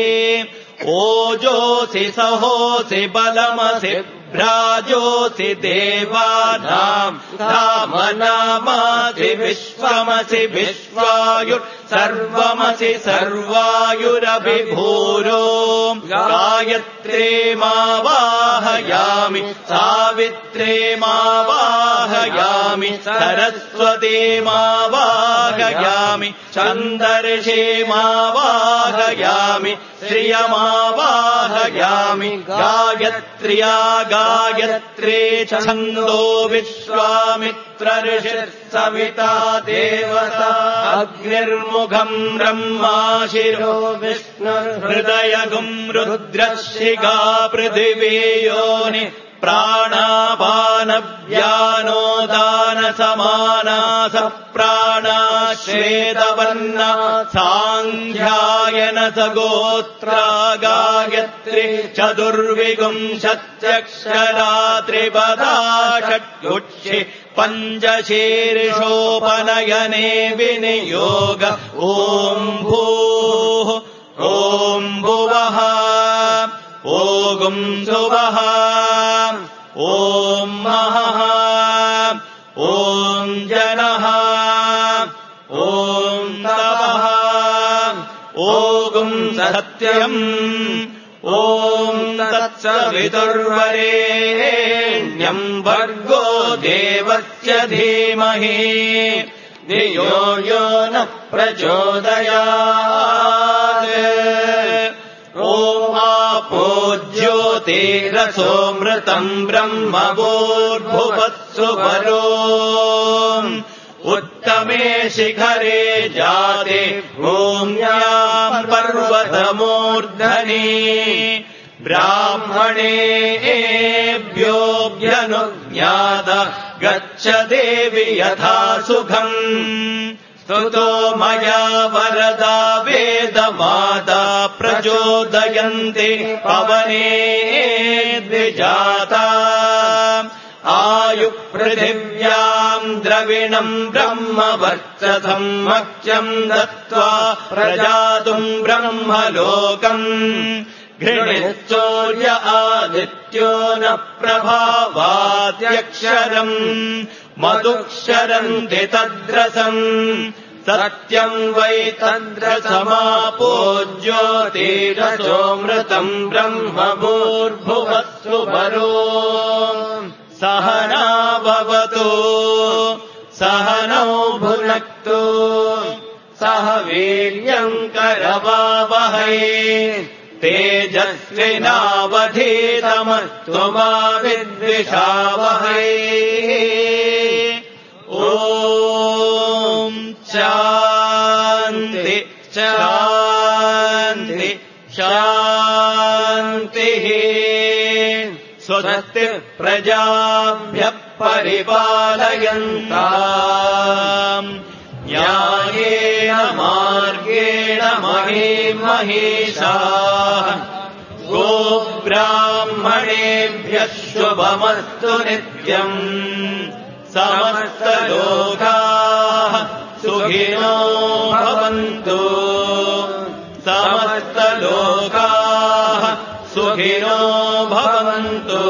ओजोऽसि सहोऽसि बलमसि भ्राजोऽसि देवानाम् धामनामासि विश्वमसि विश्वायुः सर्वमसि सर्वायुरभिभूरो गायत्रीमावाहयामि सावित्रीमावाहयामि सरस्वतीमावाहयामि छन्दर्षीमावाहयामि श्रियमावाहयामि गायत्र्या गायत्रे छन्दो विश्वामित्र ऋषिर्सविता देवता अग्निर्मुखम् ब्रह्मा शिरो विष्णुर्हृदयगुम् रुद्रशिखा पृथिवी योनि प्राणापानव्यानो दानसमाना सप्राणा श्वेतवर्णा साङ्ख्यायन सगोत्रा गायत्री चतुर्विंशत्यक्षरा त्रिपदा षट्कुक्षि पञ्चशीर्षोपनयने विनियोग ॐ भूः ॐ भुवः ॐ सुवः ॐ महः ॐ जनः ॐ तपः ॐ सत्यम् ॐ तत्सवितुर्वरेण्यम् भर्गो देवस्य धीमहि धियो यो नः प्रचोदयात् ॐ आपो ज्योतिरसोऽमृतम् ब्रह्म भूर्भुवत्सु वरो उत्तमे शिखरे जाते भूम्याम् पर्वतमूर्धनि ब्राह्मणेभ्योऽभ्यनुज्ञात गच्छ देवि यथा सुखम् स्तुतो मया वरदा वेदमाता प्रचोदयन्ति पवने द्विजाता आयुः पृथिव्याम् द्रविणम् ब्रह्मवर्चसम् मह्यम् दत्त्वा प्रजातुम् ब्रह्मलोकम् घृणिश्चोर्य आदित्यो न प्रभावाद्यक्षरम् मधुक्षरन्ति तद्रसम् सत्यम् वै तद्रसमापो ज्योतिरसोऽमृतम् ब्रह्म भूर्भुवत्सु वरो सहना भवतु सहनौ भुनक्तु सह वीर्यम् करवावहै तेजस्विनावधीतमस्तु मा विद्विषावहै ॐ शान्ति शान्ति शान्तिः स्वस्ति प्रजाभ्यः परिपालयन्ताम् न्यायेन मार्गेण महीमहीषाः गोब्राह्मणेभ्यः शुभमस्तु नित्यम् समस्तलोकाः सुखिनो भवन्तु समस्तलोकाः सुखिनो भवन्तु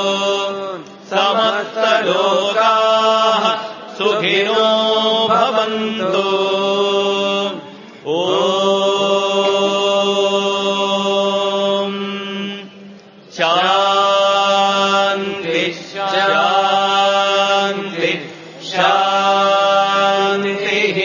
समस्तलोकाः सुखिनो भवन्तु ॐ शान्ति शान्ति शान्तिः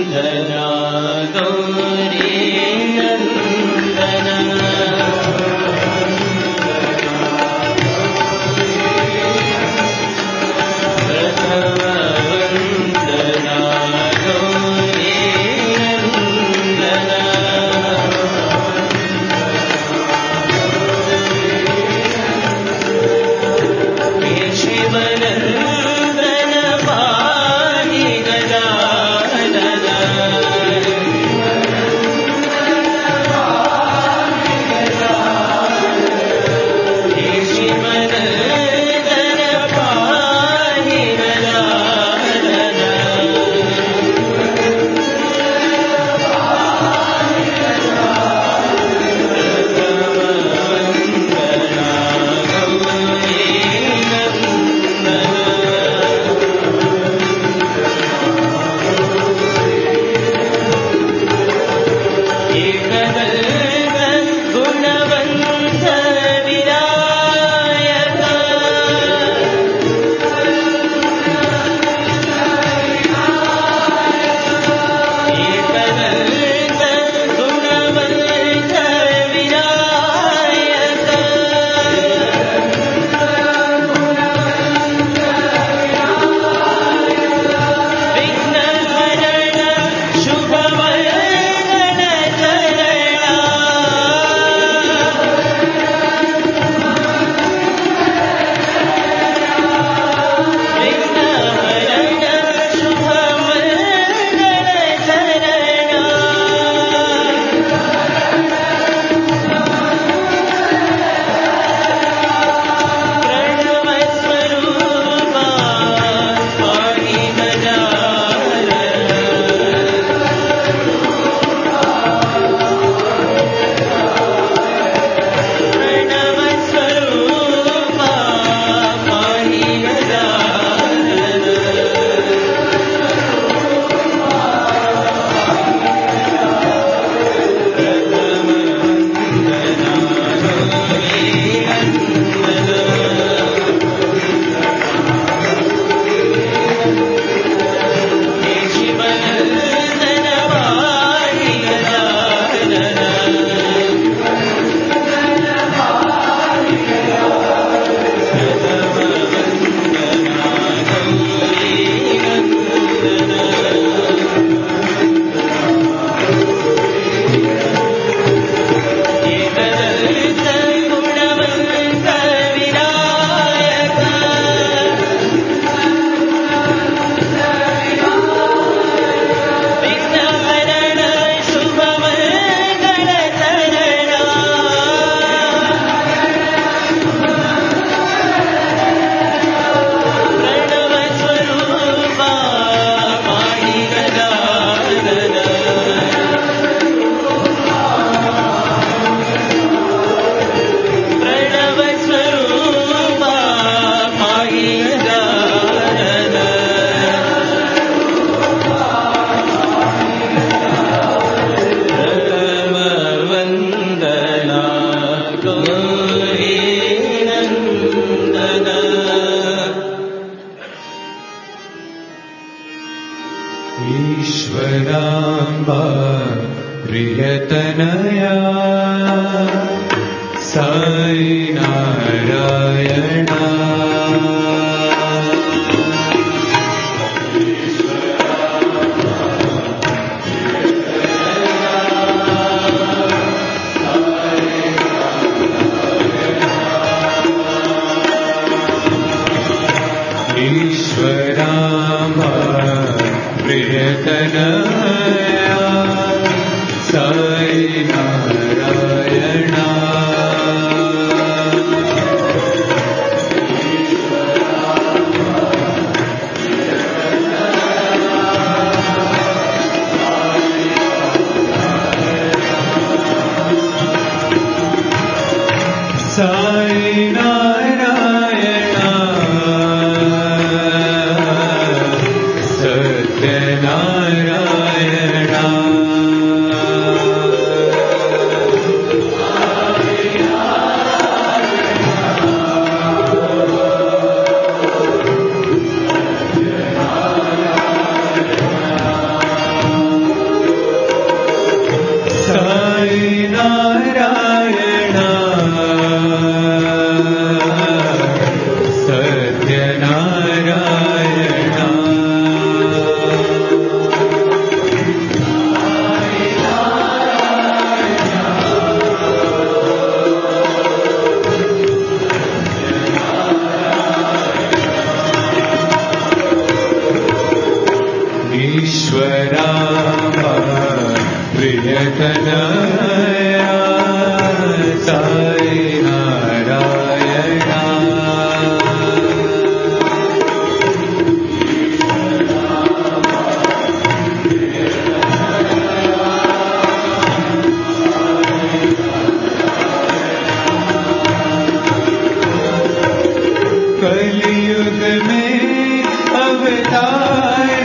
ईश्वराम्बा प्रियतनया साई नारायणा ईश्वराम्बा प्रियतनया साई नारायणा साई नारायणा ईश्वराम्बा प्रियतनया साई नारायणा कलियुग में अवतार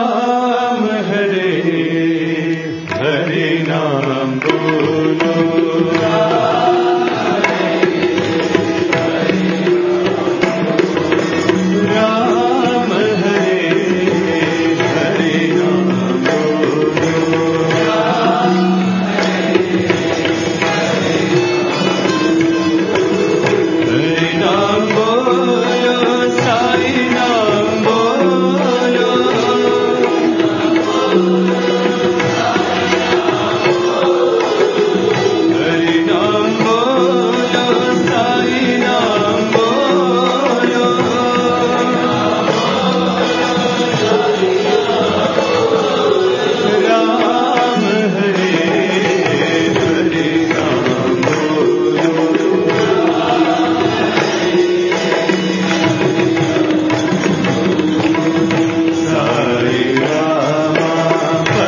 राम हरे हरे नाम बोलो राम हरे हरे नाम बोलो हरे नाम बोलो साई नाम बोलो हरे नाम बोलो साई नाम बोलो राम हरे हरे नाम बोलो साई राम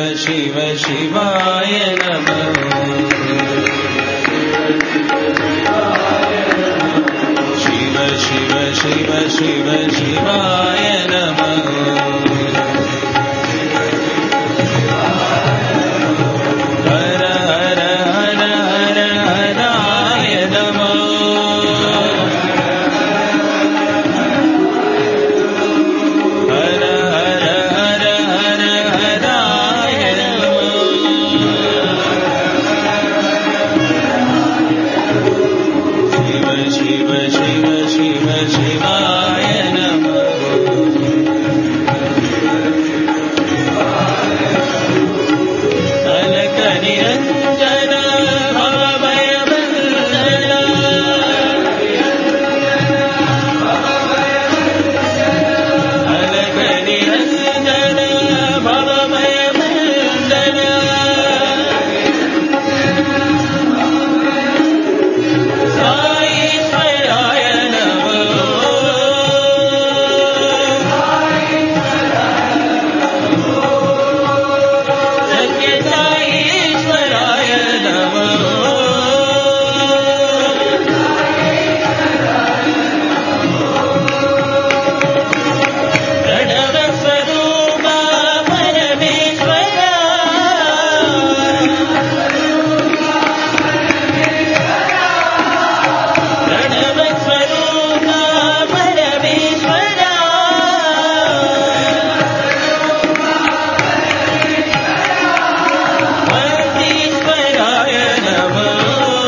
शिव शिवाय नमः शिव शिव शिव शिव शिवाय नमः हर हर हर हर हराय नमः हर हर हर हर हराय नमः शिव शिव शिव शिव शिवाय नमः अलक निरंजन भवभयवन्दन अलक निरंजन भवभयवन्दन साईश्वराय नमः सत्य साईश्वराय नमः प्रणव स्वरूप परमेश्वर प्रणव स्वरूप परमेश्वर वन्दीश्वराय नमः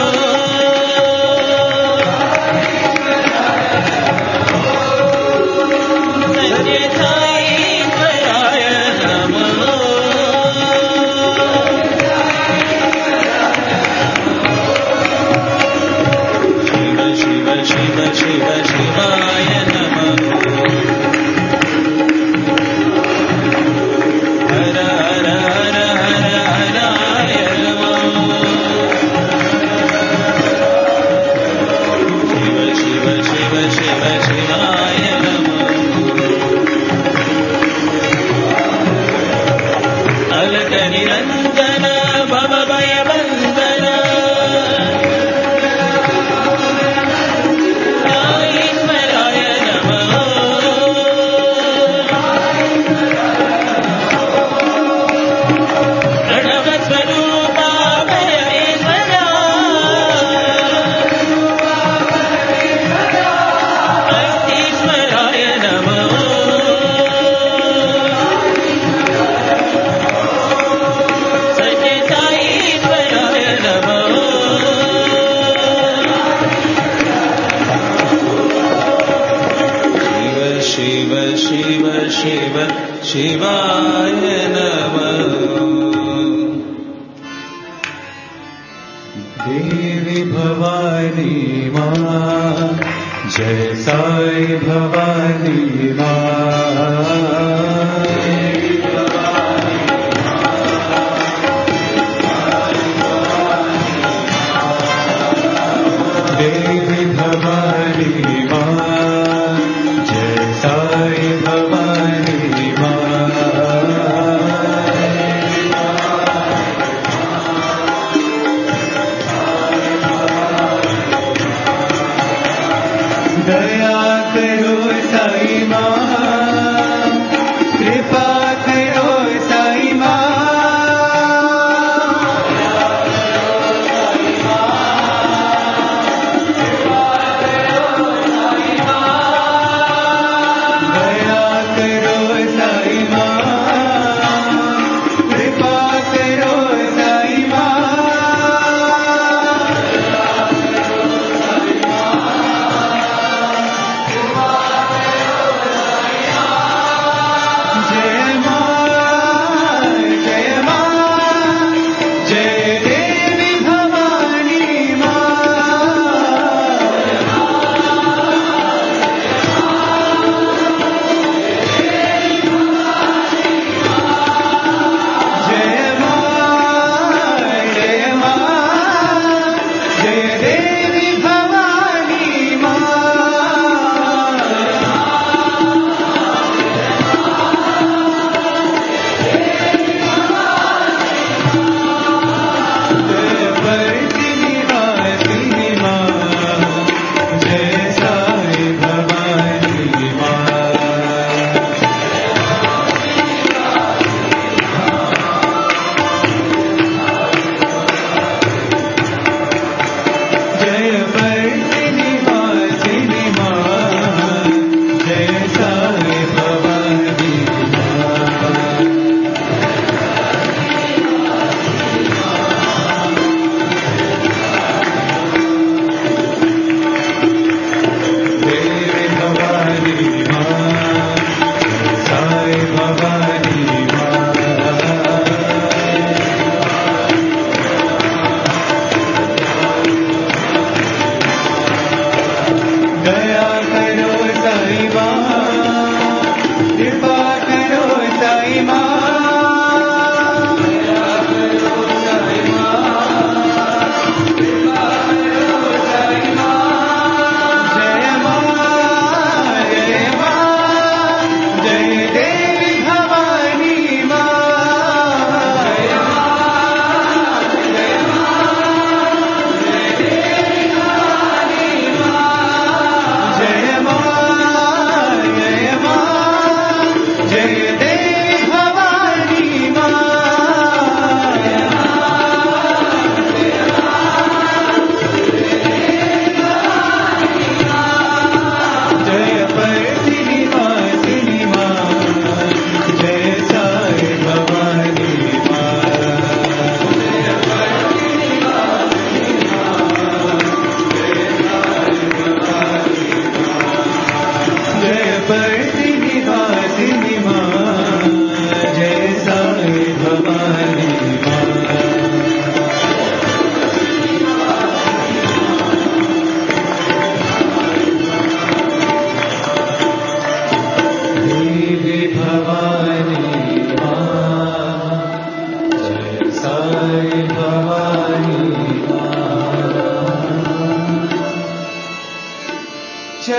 सत्यसाईश्वराय नमः शिव शिव शिव शिव शिवाय नमः हर हर हर हर हराय नमः शिव शिव शिव शिव शिवाय नमः अलक निरंजन भवभयवन्दन साईश्वराय नमः प्रणव स्वरूप परमेश्वर वन्दीश्वराय नमः सत्य साईश्वराय नमः शिव शिव शिव शिव शिवाय नमः देवी भवानी माँ जय साई भवानी देवी भवानी माँ जय साई भवानी दया करो साई माँ कृपा करो साई माँ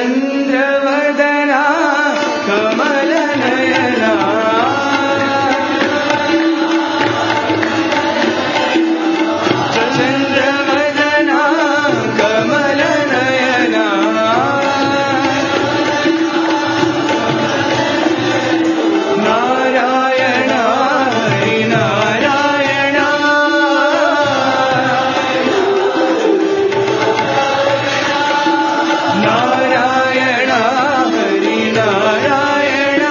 चन्द्रवदना कमलनयना चन्द्रवदना कमलनयना नारायण हरि नारायण नारायण हरि नारायण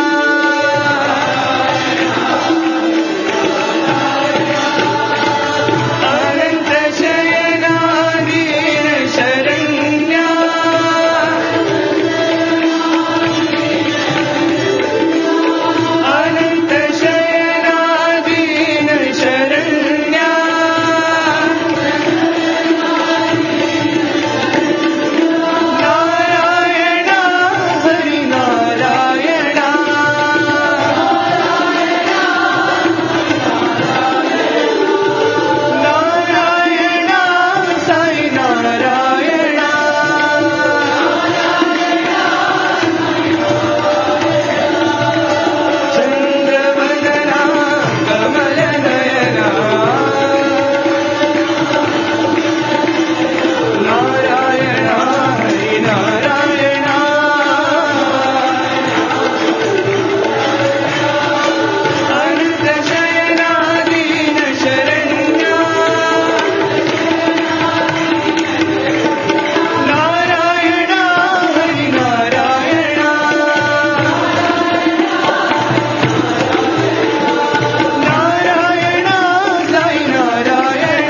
अनंत शयना दीन शरण्या अनंत शयना दीन शरण्या नारायण हरि नारायण नारायण साई नारायण चन्द्रवदना कमलनयना नारायण हरि नारायण अनंत शयना दीन शरण्या नारायण हरि नारायण नारायण साई नारायण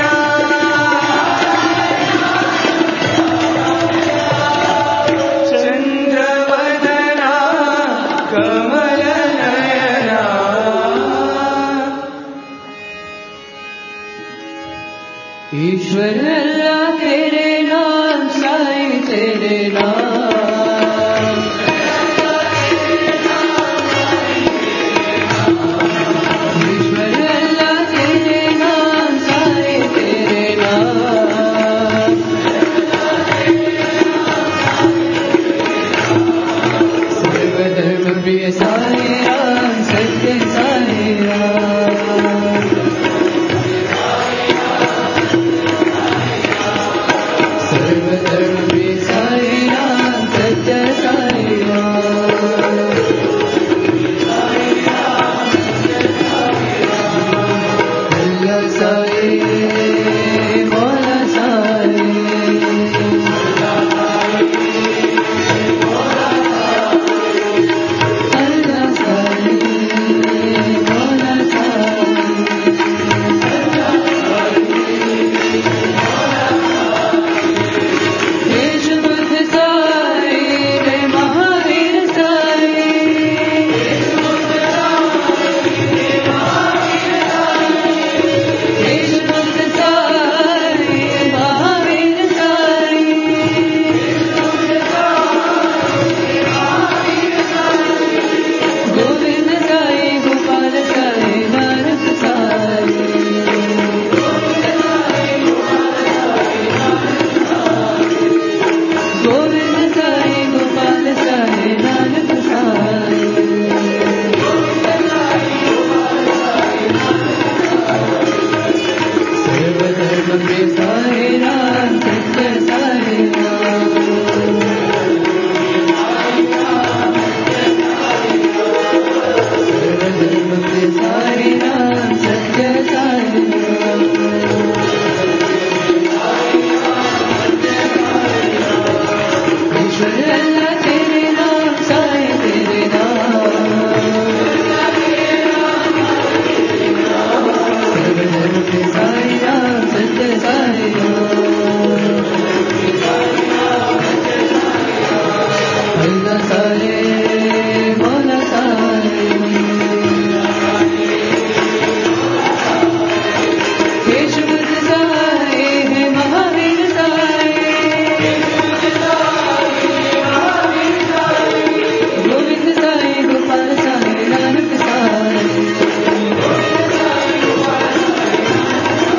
चन्द्रवदना कमलनयना ईश्वर अल्लाह तेरे नाम साईं तेरे नाम ईश्वर अल्लाह तेरे नाम साईं तेरे नाम सर्वधर्म प्रिय साई राम सत्य साई राम सर्वधर्म प्रिय साई राम सत्य साई राम अल्लाह साई मौला साई अल्लाह साई मौला साई देश बुद्ध साई रे महावीर साई देश बुद्ध साई महावीर साई गोविंद साई गोपाल साई नानक साई गोविंद साई गोपाल साई नानक साई सर्वधर्म प्रिय साई राम सत्य साई राम सर्वधर्म प्रिय साई राम सत्य साई राम ईश्वर अल्लाह तेरे नाम साई तेरे नाम सर्वधर्म प्रिय साई राम सत्य साई राम अल्लाह साई मौला साई देश बुद्ध साई है महावीर साई गोविंद साई गोपाल साई नानक साई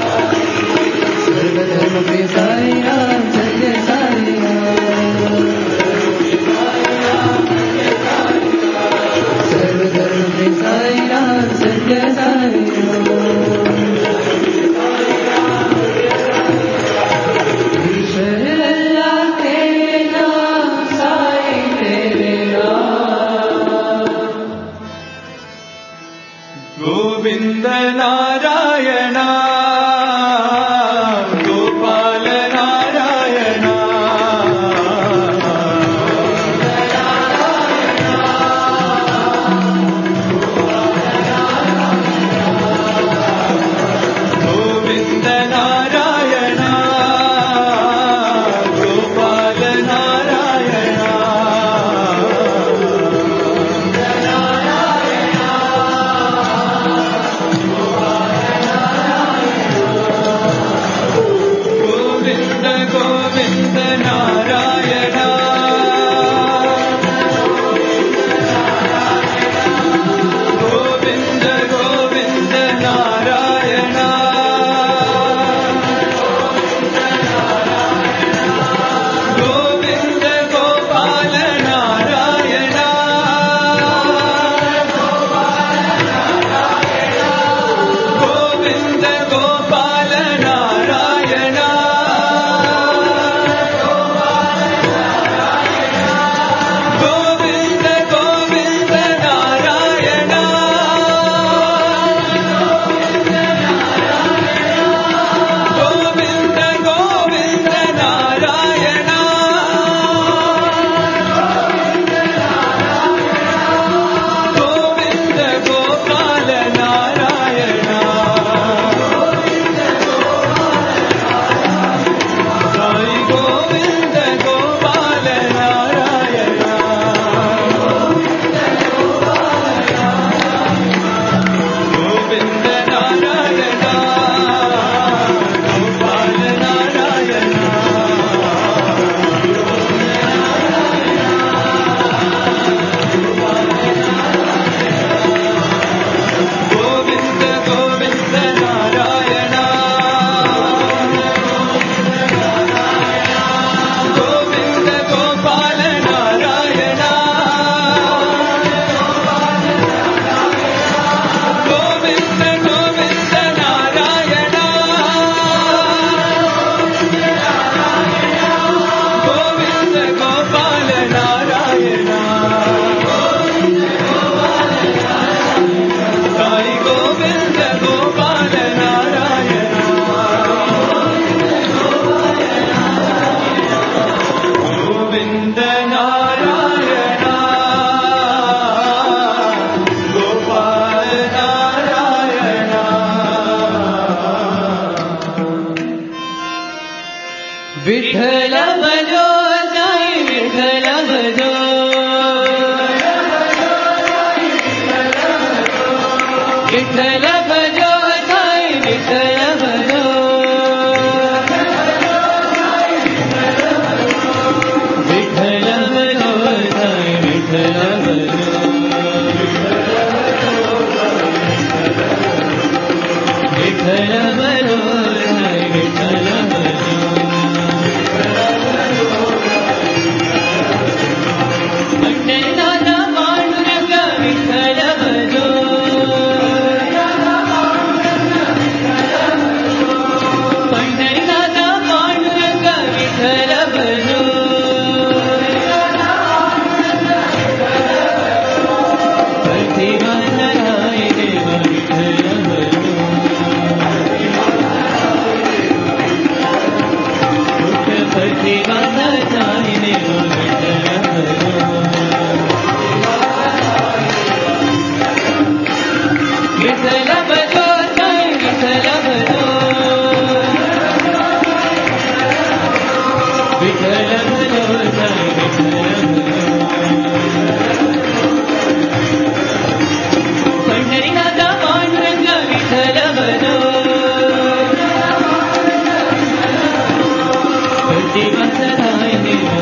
विठ्ठल भजो साई विठ्ठल भजो विठ्ठल भजो साई विठ्ठल भजो विठ्ठल भजो साई विठ्ठल भजो विठ्ठल भजो साई विठ्ठल भजो पंढरीनाथ पांडुरंग विठ्ठल भजो पंढरीनाथ पांडुरंग विठ्ठल भजो प्रतिमान राय देव विठ्ठल भजो प्रतिमान राय देव विठ्ठल भजो विठ्ठल भजो साई विठ्ठल भजो विठ्ठल भजो साई विठ्ठल भजो पंढरीनाथ पांडुरंग विठ्ठल भजो प्रतिमास राय देव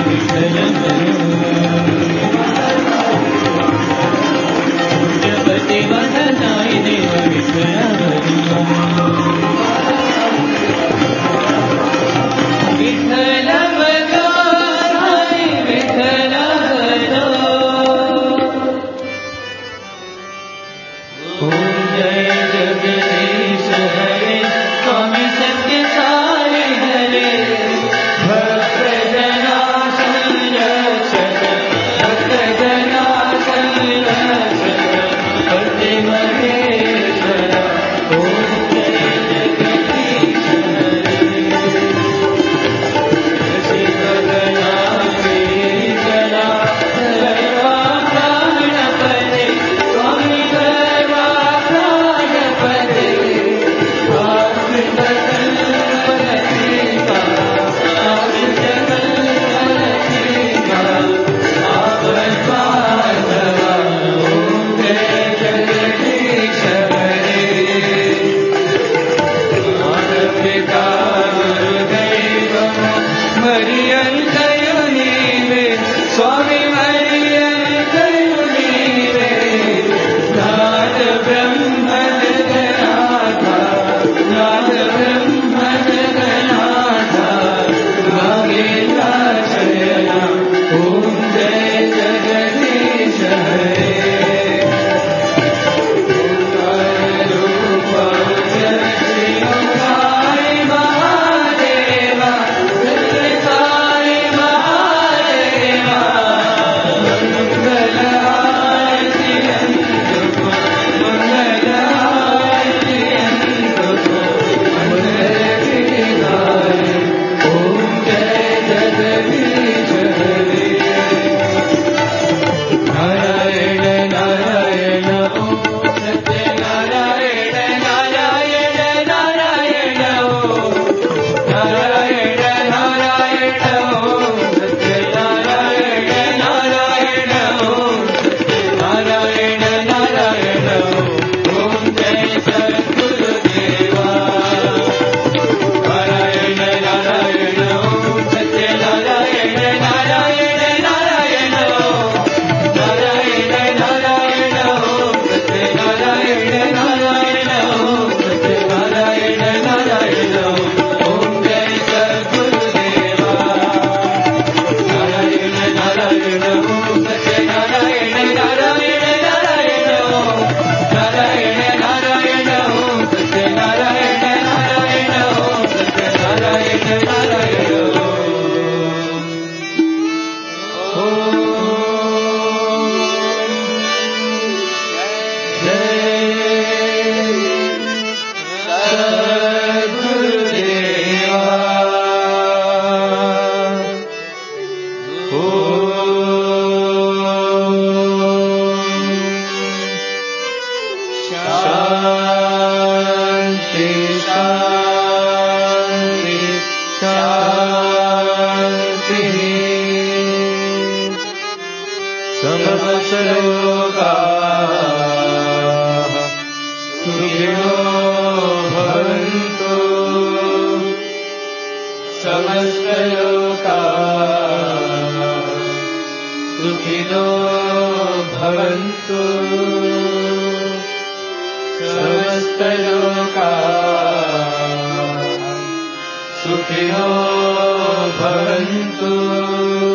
सुखिनो भवन्तु